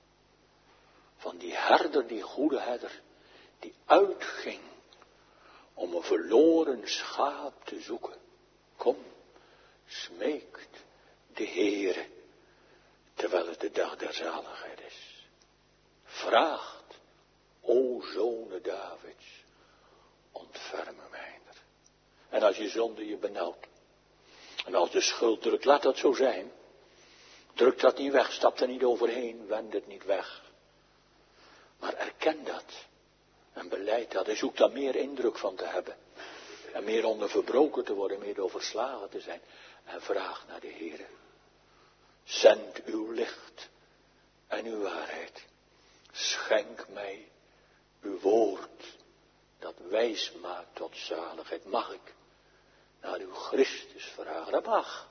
Van die herder, die goede herder, die uitging om een verloren schaap te zoeken. Kom, smeekt de Heere, terwijl het de dag der zaligheid is. Vraagt, o zonen Davids, ontferme mijner. En als je zonde je benauwt, en als de schuld drukt, laat dat zo zijn. Druk dat niet weg, stap er niet overheen, wend het niet weg. Maar erken dat. En beleid dat. En zoek daar meer indruk van te hebben. En meer onder verbroken te worden, meer door verslagen te zijn. En vraag naar de Heere. Zend uw licht en uw waarheid. Schenk mij uw woord. Dat wijs maakt tot zaligheid. Mag ik naar uw Christus vragen? Dat mag.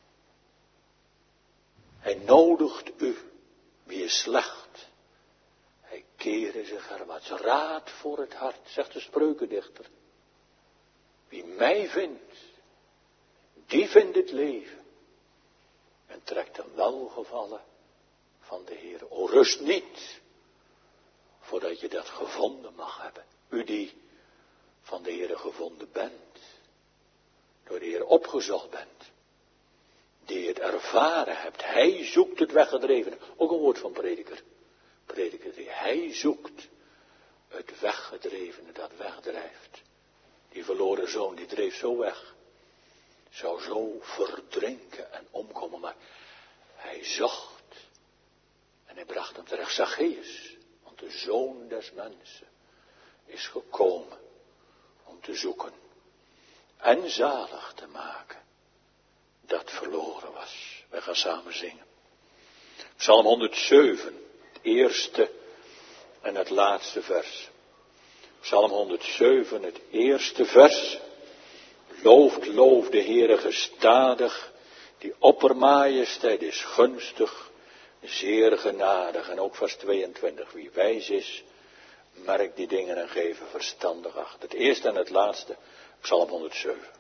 Hij nodigt u, wie is slecht. Hij keren zich erwaarts. Raad voor het hart, zegt de spreukendichter. Wie mij vindt, die vindt het leven. En trekt een welgevallen van de Heer. O, rust niet, voordat je dat gevonden mag hebben. U die van de Heer gevonden bent. Door de Heer opgezocht bent. Die het ervaren hebt. Hij zoekt het weggedrevene. Ook een woord van prediker. Prediker die hij zoekt het weggedrevene dat wegdrijft. Die verloren zoon die dreef zo weg. Zou zo verdrinken en omkomen. Maar hij zocht. En hij bracht hem terecht. Zacchaeus. Want de zoon des mensen is gekomen om te zoeken. En zalig te maken. Dat verloren was. Wij gaan samen zingen. Psalm honderdzeven. Het eerste en het laatste vers. Psalm honderdzeven, het eerste vers. Looft, loof de Heere gestadig, die oppermajesteit is gunstig, zeer genadig. En ook vers tweeëntwintig, wie wijs is, merk die dingen en geven verstandig acht. Het eerste en het laatste, Psalm honderdzeven.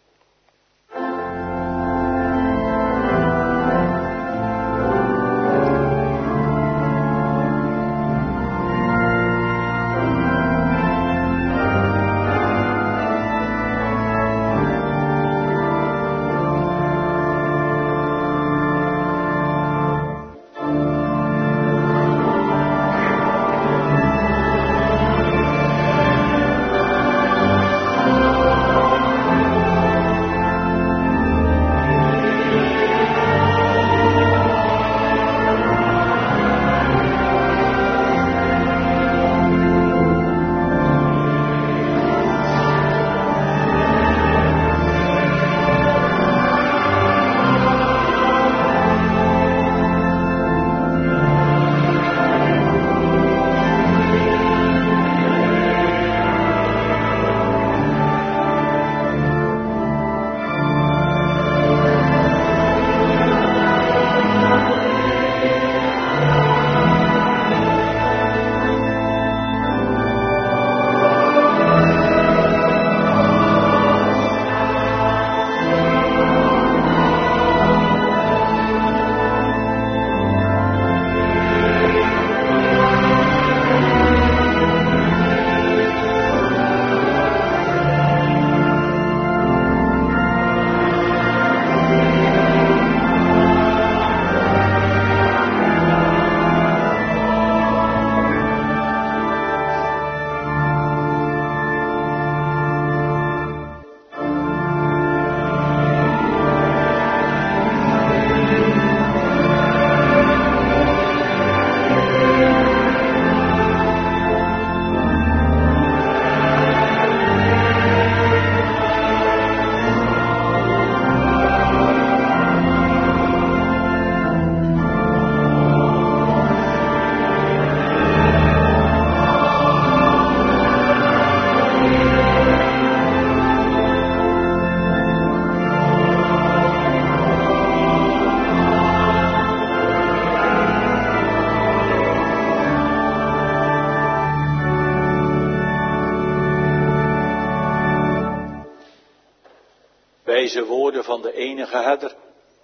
Wijze woorden van de enige herder.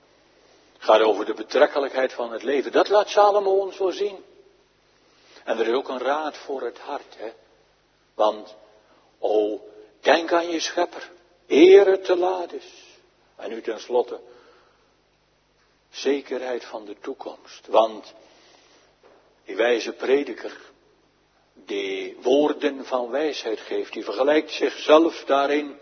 Gaat over de betrekkelijkheid van het leven. Dat laat Salomo ons wel zien. En er is ook een raad voor het hart. Hè? Want, o, denk aan je schepper. Eer het te laat is. En nu tenslotte, zekerheid van de toekomst. Want die wijze prediker, die woorden van wijsheid geeft, die vergelijkt zichzelf daarin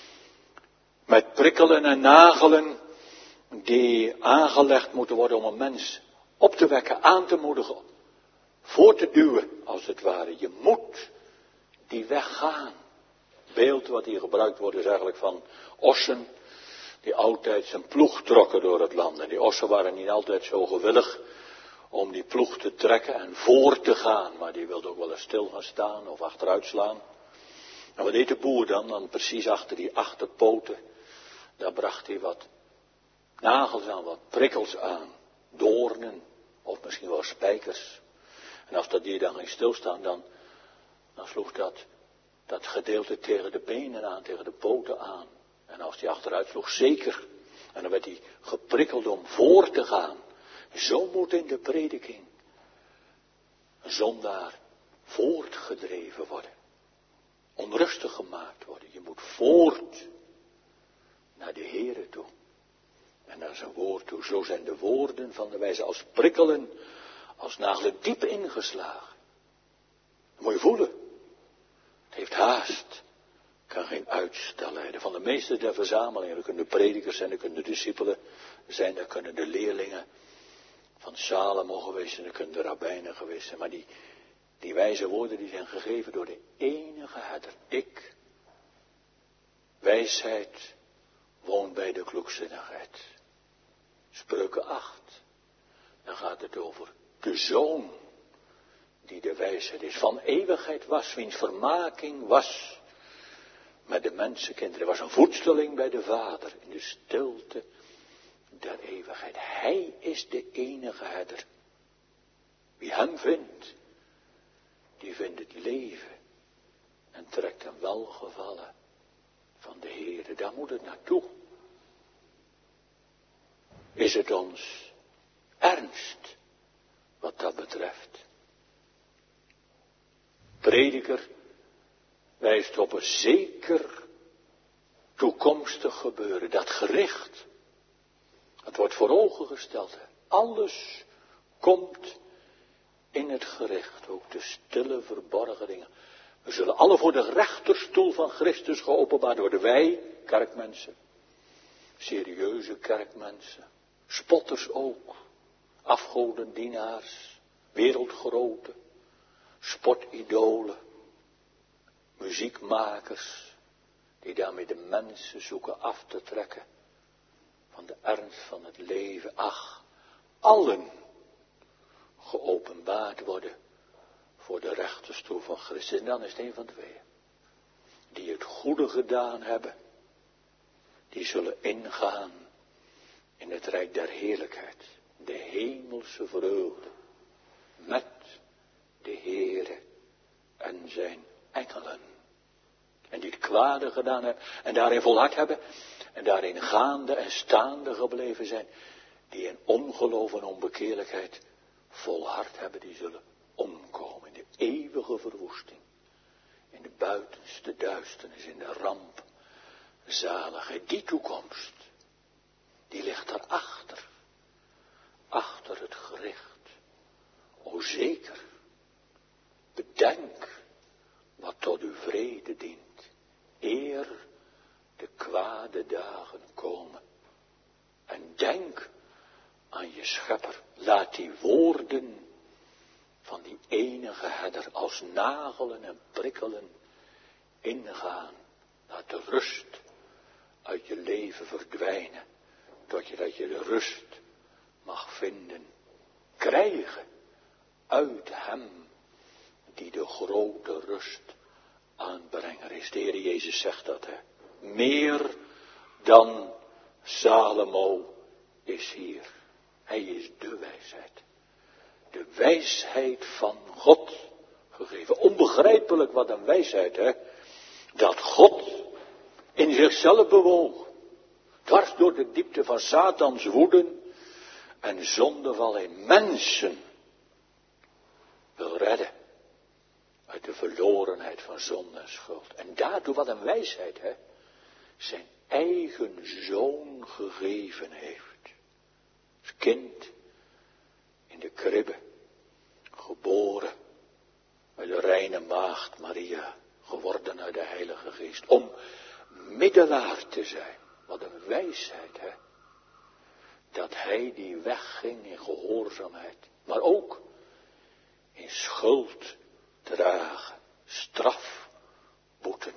met prikkelen en nagelen die aangelegd moeten worden om een mens op te wekken, aan te moedigen, voor te duwen, als het ware. Je moet die weg gaan. Het beeld wat hier gebruikt wordt is eigenlijk van ossen die altijd zijn ploeg trokken door het land. En die ossen waren niet altijd zo gewillig om die ploeg te trekken en voor te gaan, maar die wilden ook wel eens stil gaan staan of achteruit slaan. En wat deed de boer dan? Dan precies achter die achterpoten, daar bracht hij wat nagels aan, wat prikkels aan, doornen of misschien wel spijkers. En als dat dier dan ging stilstaan, dan, dan sloeg dat, dat gedeelte tegen de benen aan, tegen de poten aan. En als die achteruit sloeg, zeker. En dan werd hij geprikkeld om voor te gaan. Zo moet in de prediking een zondaar voortgedreven worden. Onrustig gemaakt worden. Je moet voort naar de Heere toe. En naar zijn woord toe. Zo zijn de woorden van de wijze als prikkelen, als nagelen diep ingeslagen. Dat moet je voelen. Het heeft haast. Kan geen uitstel leiden. Van de meeste der verzamelingen. Dat kunnen de predikers zijn, dat kunnen de discipelen zijn, dat kunnen de leerlingen van Salomo geweest zijn, dat kunnen de rabbijnen geweest zijn. Maar die, die wijze woorden die zijn gegeven door de enige herder. Ik, wijsheid, woon bij de kloekzinnigheid. Spreuken acht. Dan gaat het over de zoon die de wijsheid is. Van eeuwigheid was, wiens vermaking was met de mensenkinderen. Hij was een voedsteling bij de Vader in de stilte der eeuwigheid. Hij is de enige herder. Wie hem vindt, die vindt het leven en trekt een welgevallen van de Heere. Daar moet het naartoe. Is het ons ernst wat dat betreft? Prediker wijst op een zeker toekomstig gebeuren. Dat gericht. Het wordt voor ogen gesteld. Alles komt in het gericht. Ook de stille verborgen dingen. We zullen alle voor de rechterstoel van Christus geopenbaard worden. Wij, kerkmensen. Serieuze kerkmensen. Spotters ook. Afgodendienaars. Wereldgroten. Sportidolen. Muziekmakers. Die daarmee de mensen zoeken af te trekken van de ernst van het leven. Ach, allen geopenbaard worden voor de rechterstoel van Christus. En dan is het een van twee. Die het goede gedaan hebben, die zullen ingaan in het rijk der heerlijkheid. De hemelse vreugde met de Heere en zijn engelen. En die het kwade gedaan hebben en daarin volhard hebben en daarin gaande en staande gebleven zijn. Die in ongeloof en onbekeerlijkheid volhard hebben, die zullen omkomen in de eeuwige verwoesting. In de buitenste duisternis, in de ramp, zaligheid. Die toekomst, die ligt daarachter. Achter het gericht. O zeker, bedenk wat tot uw vrede dient. Eer de kwade dagen komen. En denk aan je schepper. Laat die woorden van die enige herder als nagelen en prikkelen ingaan. Laat de rust uit je leven verdwijnen. Tot je dat je de rust mag vinden. Krijgen uit hem die de grote rust aanbrenger is. De Heer Jezus zegt dat, hè. Meer dan Salomo is hier. Hij is de wijsheid. De wijsheid van God gegeven. Onbegrijpelijk wat een wijsheid, hè. Dat God in zichzelf bewoog. Dwars door de diepte van Satans woeden en zondeval in mensen wil redden. Uit de verlorenheid van zonde en schuld. En daardoor wat een wijsheid, hè. Zijn eigen zoon gegeven heeft. Als kind in de kribbe. Geboren uit de reine maagd Maria. Geworden uit de Heilige Geest. Om middelaar te zijn. Wat een wijsheid, hè. Dat hij die wegging in gehoorzaamheid. Maar ook in schuld dragen, straf, boeten,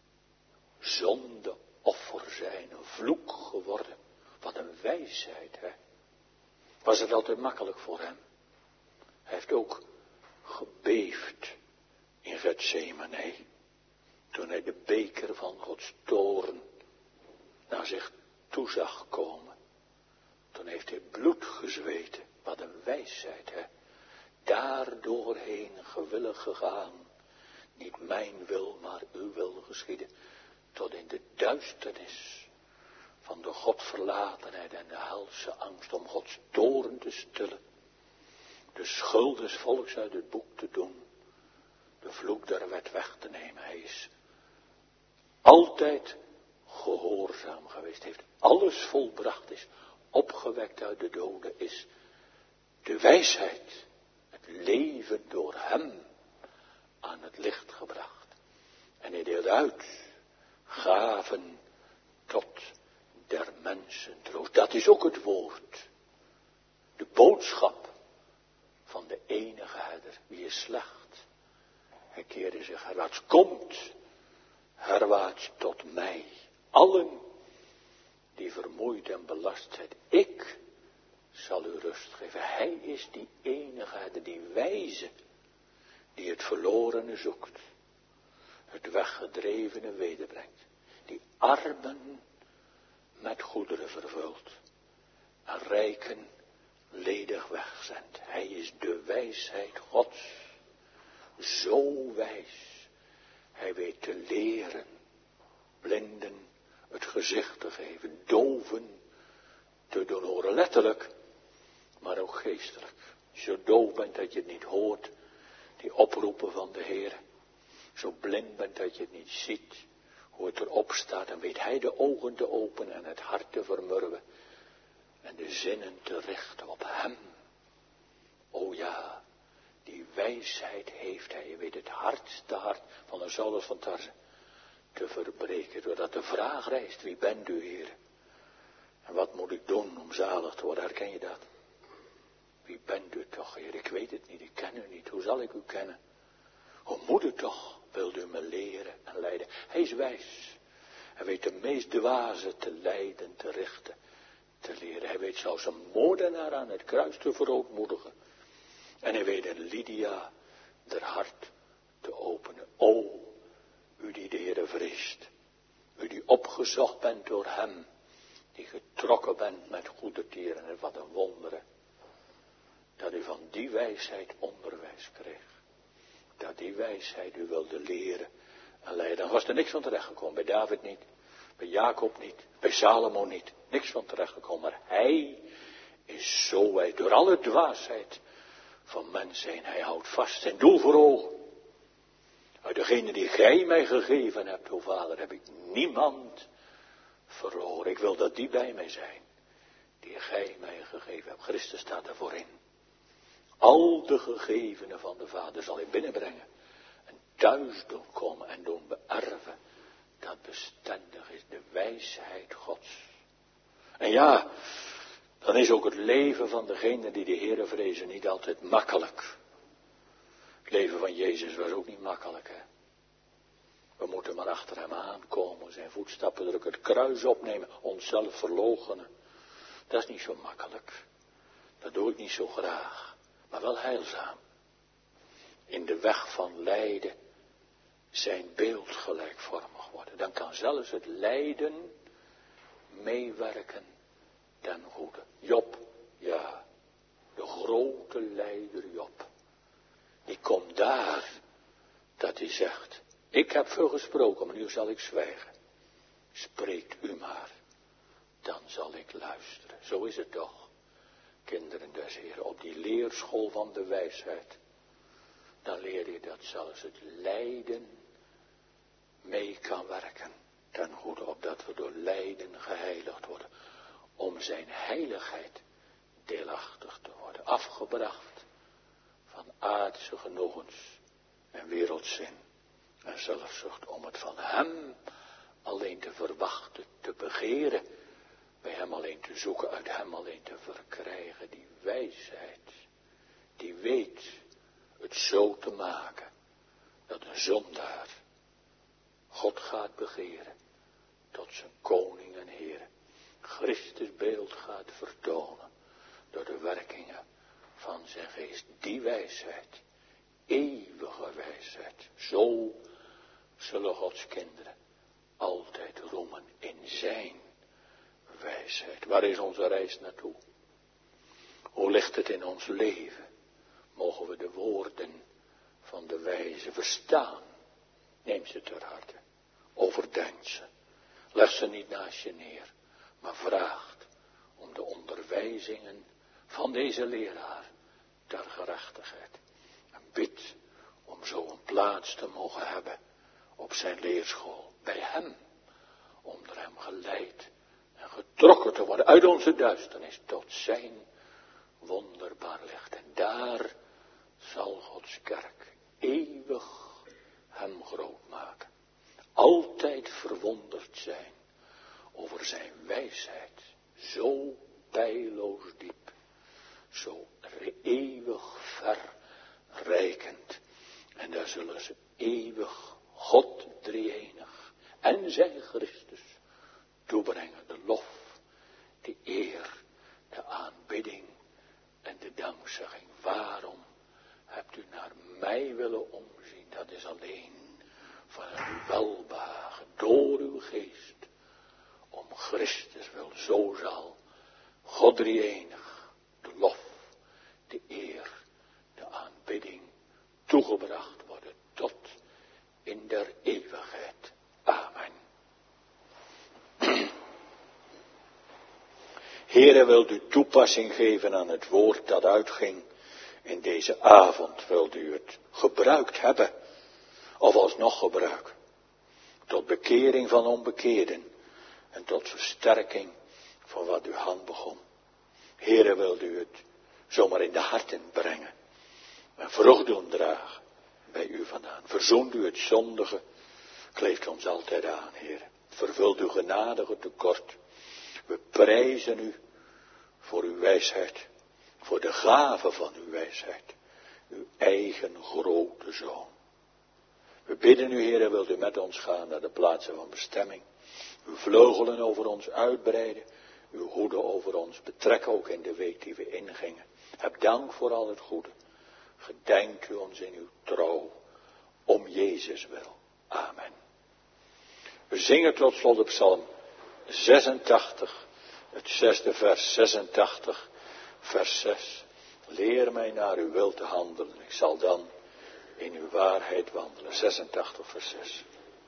zonde, offer zijn, een vloek geworden. Wat een wijsheid, hè. Was het altijd makkelijk voor hem? Hij heeft ook gebeefd in Getsemane, toen hij de beker van Gods toorn naar zich toe zag komen. Toen heeft hij bloed gezweten. Wat een wijsheid, hè. Daardoorheen gewillig gegaan. Niet mijn wil, maar uw wil geschieden. Tot in de duisternis van de Godverlatenheid en de helse angst om Gods toorn te stillen. De schuld des volks uit het boek te doen. De vloek der wet weg te nemen. Hij is altijd gehoorzaam geweest. Heeft alles volbracht. Is opgewekt uit de doden. Is de wijsheid. Het leven door hem aan het licht gebracht. En hij deelt uit gaven tot der mensen troost. Dat is ook het woord. De boodschap van de enige herder. Wie is slecht? Hij keerde zich herwaarts. Komt herwaarts tot mij. Allen die vermoeid en belast zijn. Ik zal u rust geven. Hij is die enige herder, die wijze, die het verlorene zoekt. het weggedrevene wederbrengt. Die armen met goederen vervult. En rijken ledig wegzendt. Hij is de wijsheid Gods. Zo wijs. Hij weet te leren. Blinden het gezicht te geven. Doven te doen horen. Letterlijk. Maar ook geestelijk. Als je zo doof bent dat je het niet hoort. Die oproepen van de Heer. Zo blind bent dat je het niet ziet. Hoe het erop staat. Dan weet hij de ogen te openen en het hart te vermurwen. En de zinnen te richten op hem. O ja, die wijsheid heeft hij. Je weet het hardste hart van de Saulus van Tarse te verbreken. Doordat de vraag rijst, wie bent u, Heer? En wat moet ik doen om zalig te worden? Herken je dat? Wie bent u toch, Heer? Ik weet het niet, ik ken u niet. Hoe zal ik u kennen? Hoe moet het toch? Wilt u me leren en leiden? Hij is wijs. Hij weet de meest dwaze te leiden, te richten, te leren. Hij weet zelfs een moordenaar aan het kruis te verootmoedigen. En hij weet een Lydia der hart te openen. O, u die de Heere vreest. U die opgezocht bent door hem. Die getrokken bent met goede tieren. En wat een wonderen. Dat u van die wijsheid onderwijs kreeg. Dat die wijsheid u wilde leren en leiden. Dan was er niks van terechtgekomen. Bij David niet. Bij Jacob niet. Bij Salomo niet. Niks van terechtgekomen. Maar hij is zo wijs. Door alle dwaasheid van mens heen. Hij houdt vast zijn doel voor ogen. Uit degene die gij mij gegeven hebt, o Vader, heb ik niemand verloren. Ik wil dat die bij mij zijn. Die gij mij gegeven hebt. Christus staat daarvoor in. Al de gegevenen van de Vader zal hij binnenbrengen. En thuis doen komen en doen beërven. Dat bestendig is de wijsheid Gods. En ja, dan is ook het leven van degene die de Heere vrezen niet altijd makkelijk. Het leven van Jezus was ook niet makkelijk, hè. We moeten maar achter hem aankomen, zijn voetstappen drukken, het kruis opnemen, onszelf verloochenen. Dat is niet zo makkelijk. Dat doe ik niet zo graag. Maar wel heilzaam. In de weg van lijden zijn beeld gelijkvormig worden. Dan kan zelfs het lijden meewerken ten goede. Job, ja, de grote leider Job. Die komt daar dat hij zegt, ik heb veel gesproken, maar nu zal ik zwijgen. Spreekt u maar, dan zal ik luisteren. Zo is het toch. Kinderen des Heren, op die leerschool van de wijsheid, dan leer je dat zelfs het lijden mee kan werken ten goede, opdat we door lijden geheiligd worden, om zijn heiligheid deelachtig te worden, afgebracht van aardse genoegens en wereldzin en zelfzucht, om het van hem alleen te verwachten, te begeren, bij hem alleen te zoeken, uit hem alleen te verkrijgen, die wijsheid, die weet het zo te maken, dat een zondaar God gaat begeren, tot zijn koning en Heer, Christus beeld gaat vertonen, door de werkingen van zijn geest, die wijsheid, eeuwige wijsheid, zo zullen Gods kinderen altijd roemen in zijn wijsheid. Waar is onze reis naartoe? Hoe ligt het in ons leven? Mogen we de woorden van de wijze verstaan? Neem ze ter harte. Overdenk ze. Leg ze niet naast je neer. Maar vraagt om de onderwijzingen van deze leraar ter gerechtigheid. En bid om zo een plaats te mogen hebben op zijn leerschool. Bij hem. Om door hem geleid en getrokken te worden uit onze duisternis tot zijn wonderbaar licht. En daar zal Gods kerk eeuwig hem groot maken. Altijd verwonderd zijn over zijn wijsheid. Zo peilloos diep. Zo eeuwig verrijkend. En daar zullen ze eeuwig God drieënig en zijn Christus toebrengen. De lof, de eer, de aanbidding en de dankzegging. Waarom hebt u naar mij willen omzien? Dat is alleen van uw welbehagen door uw geest. Om Christus wil, zo zal God drie-enig de lof, de eer, de aanbidding toegebracht worden tot in der eeuwigheid. Amen. Heere, wilt u toepassing geven aan het woord dat uitging in deze avond? Wilt u het gebruikt hebben of alsnog gebruiken? Tot bekering van onbekeerden en tot versterking van wat uw hand begon. Heere, wilt u het zomaar in de harten brengen en vrucht doen dragen bij u vandaan. Verzoent u het zondige, kleeft ons altijd aan, Heere. Vervult uw genadige tekort. We prijzen u voor uw wijsheid, voor de gave van uw wijsheid, uw eigen grote Zoon. We bidden u, Heere, wilt u met ons gaan naar de plaatsen van bestemming, uw vleugelen over ons uitbreiden, uw hoede over ons betrekken ook in de week die we ingingen. Heb dank voor al het goede. Gedenk u ons in uw trouw, om Jezus wil. Amen. We zingen tot slot de psalm zesentachtig, het zesde vers, zesentachtig, vers zes. Leer mij naar uw wil te handelen, ik zal dan in uw waarheid wandelen. zesentachtig, vers zes.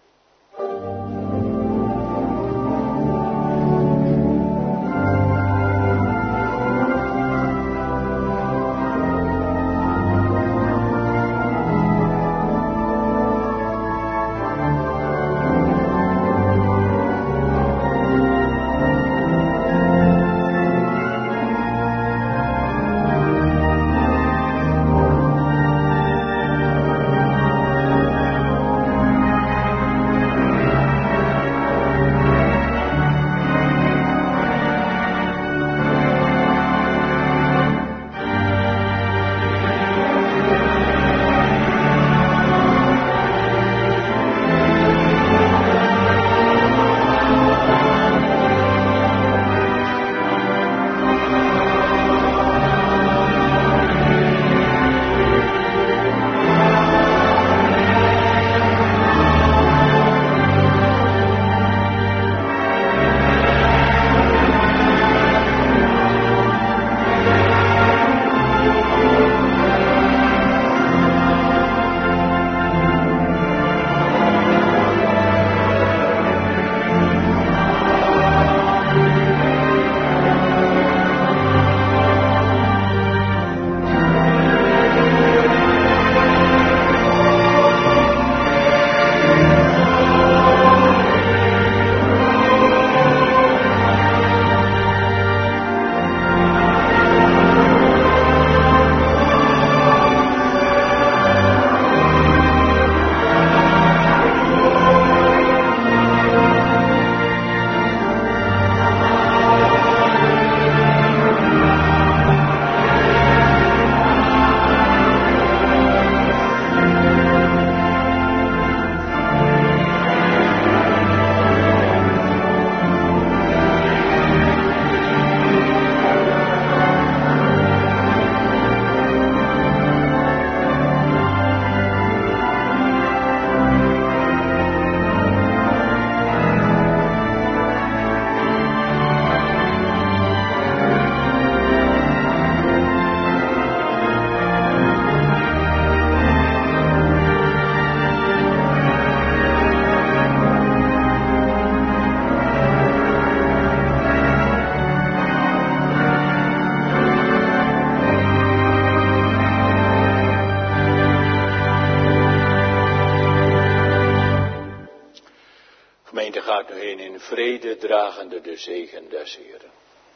Gaat nu heen in vrede, dragende de zegen des Heeren.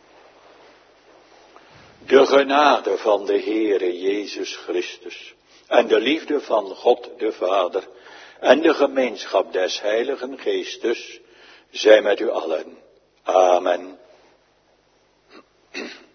De genade van de Heere Jezus Christus en de liefde van God de Vader en de gemeenschap des Heiligen Geestes zij met u allen. Amen.